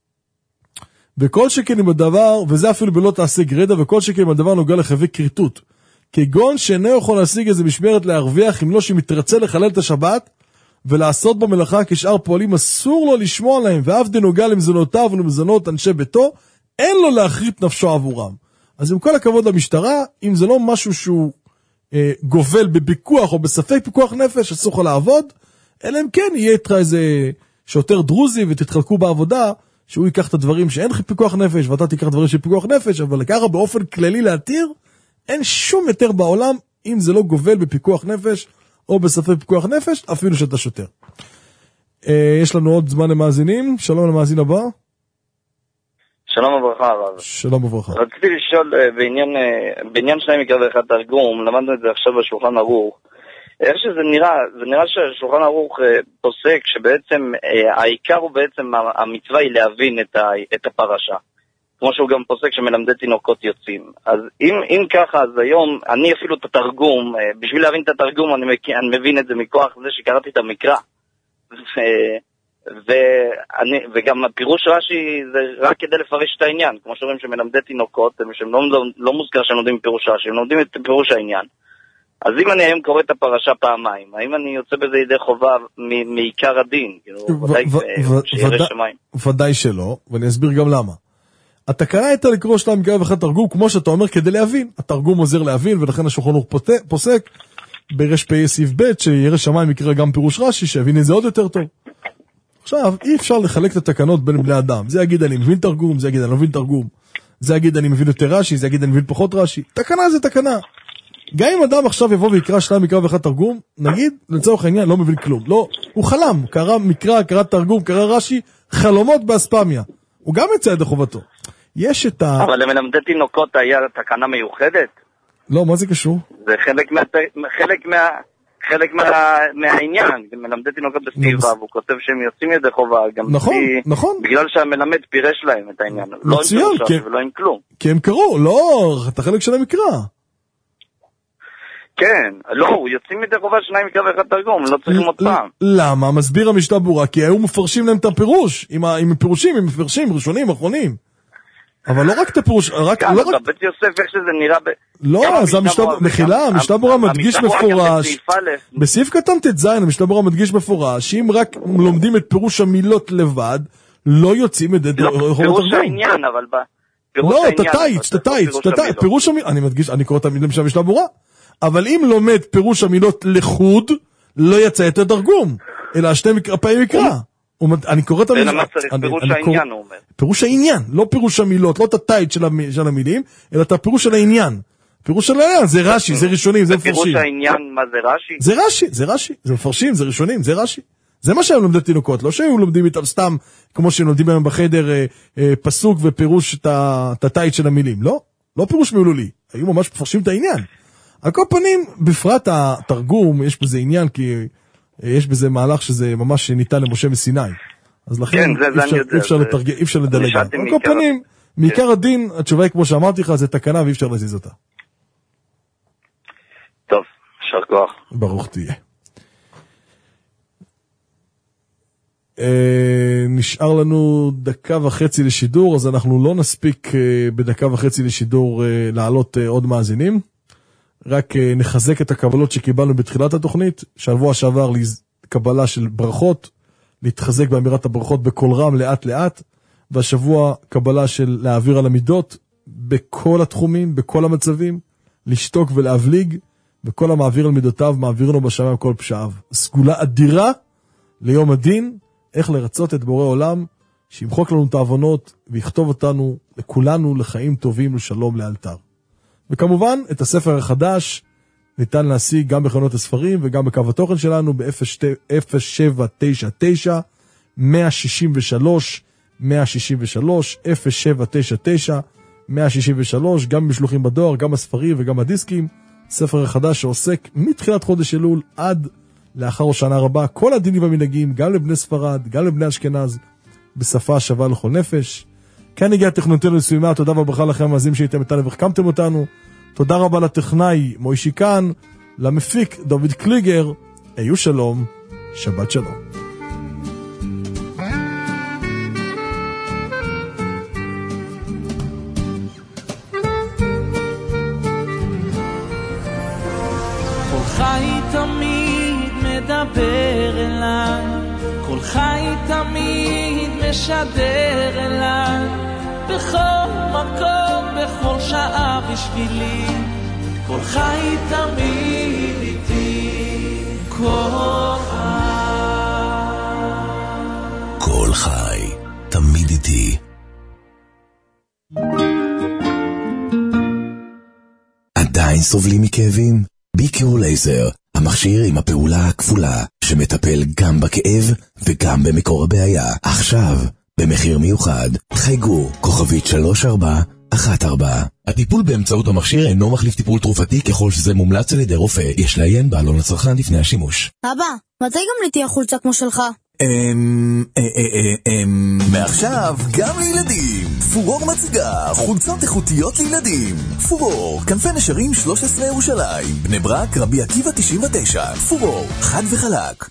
וכל שכן עם הדבר, וזה אפילו בלא תעשה גרדה, וכל שכן עם הדבר נוגע לחווי כריתות. כגון שאינו יכול להשיג איזה משמרת להרוויח, אם לא שמתרצה לחלל את השבת, ולעשות במלאכה כשאר פועלים, אסור לו לשמוע להם, ואף דנוגע למזונותיו ולמזונות אנשי ביתו, אין לו להחריט נפשו עבורם. אז עם כל הכבוד למשטרה, אם זה לא משהו שהוא אה, גובל בפיקוח או בספק פיקוח נפש, אסור לך לעבוד, אלא אם כן יהיה איתך איזה שוטר דרוזי ותתחלקו בעבודה, שהוא ייקח את הדברים שאין פיקוח נפש, ואתה תיקח דברים של פיקוח נפש, אבל ככה באופן כללי להתיר, אין שום יותר בעולם, אם זה לא גובל בפיקוח נפש, או בספק פיקוח נפש, אפילו שאתה שוטר. אה, יש לנו עוד זמן למאזינים, שלום למאזין הבא. שלום וברכה הרב. שלום וברכה. רציתי לשאול בעניין, בעניין שניים מקרא ואחד תרגום, למדנו את זה עכשיו בשולחן ערוך. איך שזה נראה, זה נראה ששולחן ערוך פוסק שבעצם העיקר הוא בעצם המצווה היא להבין את, ה, את הפרשה. כמו שהוא גם פוסק שמלמדי תינוקות יוצאים. אז אם, אם ככה, אז היום, אני אפילו את התרגום, בשביל להבין את התרגום אני, אני מבין את זה מכוח זה שקראתי את המקרא. ו, ואני, וגם הפירוש רש"י זה רק כדי לפרש את העניין. כמו שאומרים שמלמדי תינוקות, שהם לא, לא, לא מוזכר שהם לומדים פירוש רש"י, הם לומדים את פירוש העניין. אז אם אני היום קורא את הפרשה פעמיים, האם אני יוצא בזה ידי חובה מעיקר הדין? ודאי שלא, ואני אסביר גם למה. התקנה הייתה לקרוא שלהם מקרא ואחד תרגום, כמו שאתה אומר, כדי להבין. התרגום עוזר להבין, ולכן השולחן ערוך פוסק, ברש פ"א סעיף ב' שירא שמיים יקרא גם פירוש רש"י, שיבין את זה עוד יותר טוב. עכשיו, אי אפשר לחלק את התקנות בין בני אדם. זה יגיד אני מבין תרגום, זה יגיד אני לא מבין תרגום. זה יגיד אני מבין יותר רש"י, זה יגיד אני מבין פחות רש"י. תקנה זה תקנה. גם אם אדם עכשיו יבוא ויקרא שניים מקרא ואחד תרגום, נגיד, לצורך העניין, לא מבין כלום. לא, הוא חלם, קרא מקרא, קרא תרגום, קרא רש"י, חלומות באספמיה. הוא גם יצא ידי חובתו. יש את ה... אבל למלמדי תינוקות היה תקנה מיוחדת? לא, מה זה קשור? זה חלק מה... חלק מה... חלק מה... מהעניין. מלמדי תינוקות בסטיבה, והוא כותב שהם יוצאים ידי חובה, גם נכון, בי... נכון. בגלל שהמלמד פירש להם את העניין. לא עם פירוש רש"י ולא עם כלום. כי הם קראו, לא, את החלק של המקרא. כן, לא, יוצאים מדי חובה שניים מקרא ואחד תרגום, לא צריכים עוד פעם. למה? מסביר המשנה ברורה, כי היו מפרשים להם את הפירוש, עם הפירושים, עם מפרשים, ראשונים, אחרונים. אבל לא רק את הפירוש, רק... גם בבית יוסף, איך שזה נראה... לא, אז מחילה, המשנה ברורה מדגיש מפורש, בסעיף קטן ת' זין, המשנה ברורה מדגיש מפורש, שאם רק לומדים את פירוש המילות לבד, לא יוצאים את... פירוש העניין, אבל ב... לא, תתאיץ, תתאיץ, פירוש המילות, אני מדגיש, אני קורא את המילים של המשנה ברורה, אבל אם לומד פירוש המילות לחוד, לא יצא את התרגום, אלא שתי פעמים מקרא. אני קורא את המילים. פירוש העניין, הוא אומר. פירוש העניין, לא פירוש המילות, לא את התאית של המילים, אלא את הפירוש של העניין. פירוש של העניין, זה רש"י, זה ראשונים, זה מפרשים. פירוש העניין, מה זה רש"י? זה רש"י, זה רש"י, זה מפרשים, זה ראשונים, זה רש"י. זה מה שהם לומדים תינוקות, לא שהיו לומדים איתם סתם, כמו שהם לומדים היום בחדר, פסוק ופירוש את התאית של המילים. לא, לא פירוש מילולי. היו ממש מפרשים את העניין. על כל פנים, בפרט התרגום, יש בזה עניין, כי יש בזה מהלך שזה ממש ניתן למשה מסיני. אז לכן אי אפשר לתרגם, אי אפשר לדלג. על כל פנים, מעיקר הדין, התשובה היא כמו שאמרתי לך, זה תקנה ואי אפשר להזיז אותה. טוב, יישר כוח. ברוך תהיה. נשאר לנו דקה וחצי לשידור, אז אנחנו לא נספיק בדקה וחצי לשידור לעלות עוד מאזינים. רק נחזק את הקבלות שקיבלנו בתחילת התוכנית, שבוע שעבר לקבלה של ברכות, להתחזק באמירת הברכות בכל רם לאט לאט, והשבוע קבלה של להעביר על המידות, בכל התחומים, בכל המצבים, לשתוק ולהבליג, וכל המעביר על מידותיו מעבירנו בשמיים כל פשעיו. סגולה אדירה ליום הדין, איך לרצות את בורא עולם, שימחוק לנו את העוונות, ויכתוב אותנו לכולנו לחיים טובים לשלום לאלתר. וכמובן, את הספר החדש ניתן להשיג גם בחנות הספרים וגם בקו התוכן שלנו ב-אפס שבע תשע תשע מאה שישים ושלוש מאה שישים ושלוש אפס שבע תשע תשע מאה שישים ושלוש, גם משלוחים בדואר, גם הספרים וגם הדיסקים. ספר החדש שעוסק מתחילת חודש אלול עד לאחר השנה רבה, כל הדינים והמנהגים, גם לבני ספרד, גם לבני אשכנז, בשפה שווה לכל נפש. כאן הגיע תכנותינו לסבימה, תודה וברכה לכם המאזינים שהייתם איתנו והחכמתם אותנו. תודה רבה לטכנאי מוישי כאן, למפיק דוד קליגר, היו שלום, שבת שלום. כל חי תמיד מדבר אליי, כל חי תמיד משדר אליי, בכל מקום, בכל שעה בשבילי, כל חי תמיד איתי, כל חי. כל חי תמיד איתי. עדיין סובלים מכאבים? ביקיור לייזר, המכשיר עם הפעולה הכפולה, שמטפל גם בכאב וגם במקור הבעיה. עכשיו, במחיר מיוחד, חייגו, כוכבית שלוש ארבע אחת ארבע. הטיפול באמצעות המכשיר אינו מחליף טיפול תרופתי ככל שזה מומלץ על ידי רופא. יש לעיין בעלון לצרכן לפני השימוש. אבא, מתי גם לי תהיה חולצה כמו שלך? אמ... אמ... מעכשיו גם לילדים. פורור מציגה חולצות איכותיות לילדים. פורור, כנפי נשרים שלוש עשרה ירושלים, בני ברק, רבי עקיבא תשעים ותשע. פורור, חד וחלק.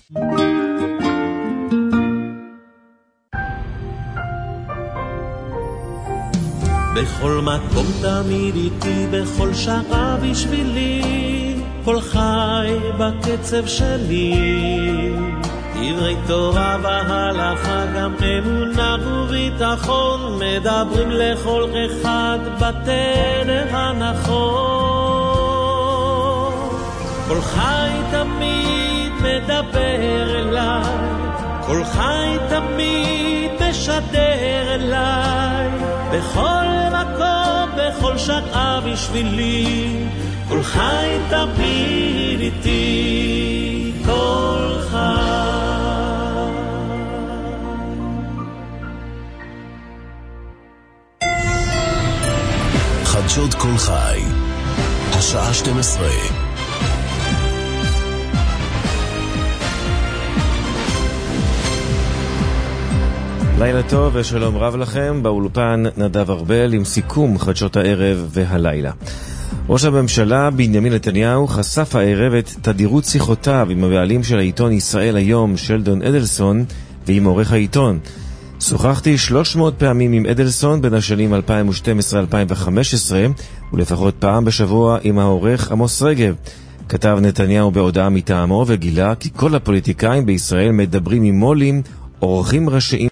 בכל מקום תמיד איתי, בכל שעה בשבילי, כל חי בקצב שלי. דברי תורה והלכה, גם אמונה וביטחון, מדברים לכל אחד בתדר הנכון. כל חי תמיד מדבר אליי, כל חי תמיד משדר אליי, בכל מקום, בכל שעה בשבילי, כל חי תמיד איתי, כל חי. חדשות כל חי, השעה שתים עשרה. לילה טוב ושלום רב לכם, באולפן נדב ארבל עם סיכום חדשות הערב והלילה. ראש הממשלה בנימין נתניהו חשף הערב את תדירות שיחותיו עם הבעלים של העיתון ישראל היום, שלדון אדלסון, ועם עורך העיתון. שוחחתי שלוש מאות פעמים עם אדלסון בין השנים אלפיים ושתים עשרה עד אלפיים וחמש עשרה, ולפחות פעם בשבוע עם העורך עמוס רגב. כתב נתניהו בהודעה מטעמו וגילה כי כל הפוליטיקאים בישראל מדברים עם מולים, עורכים ראשיים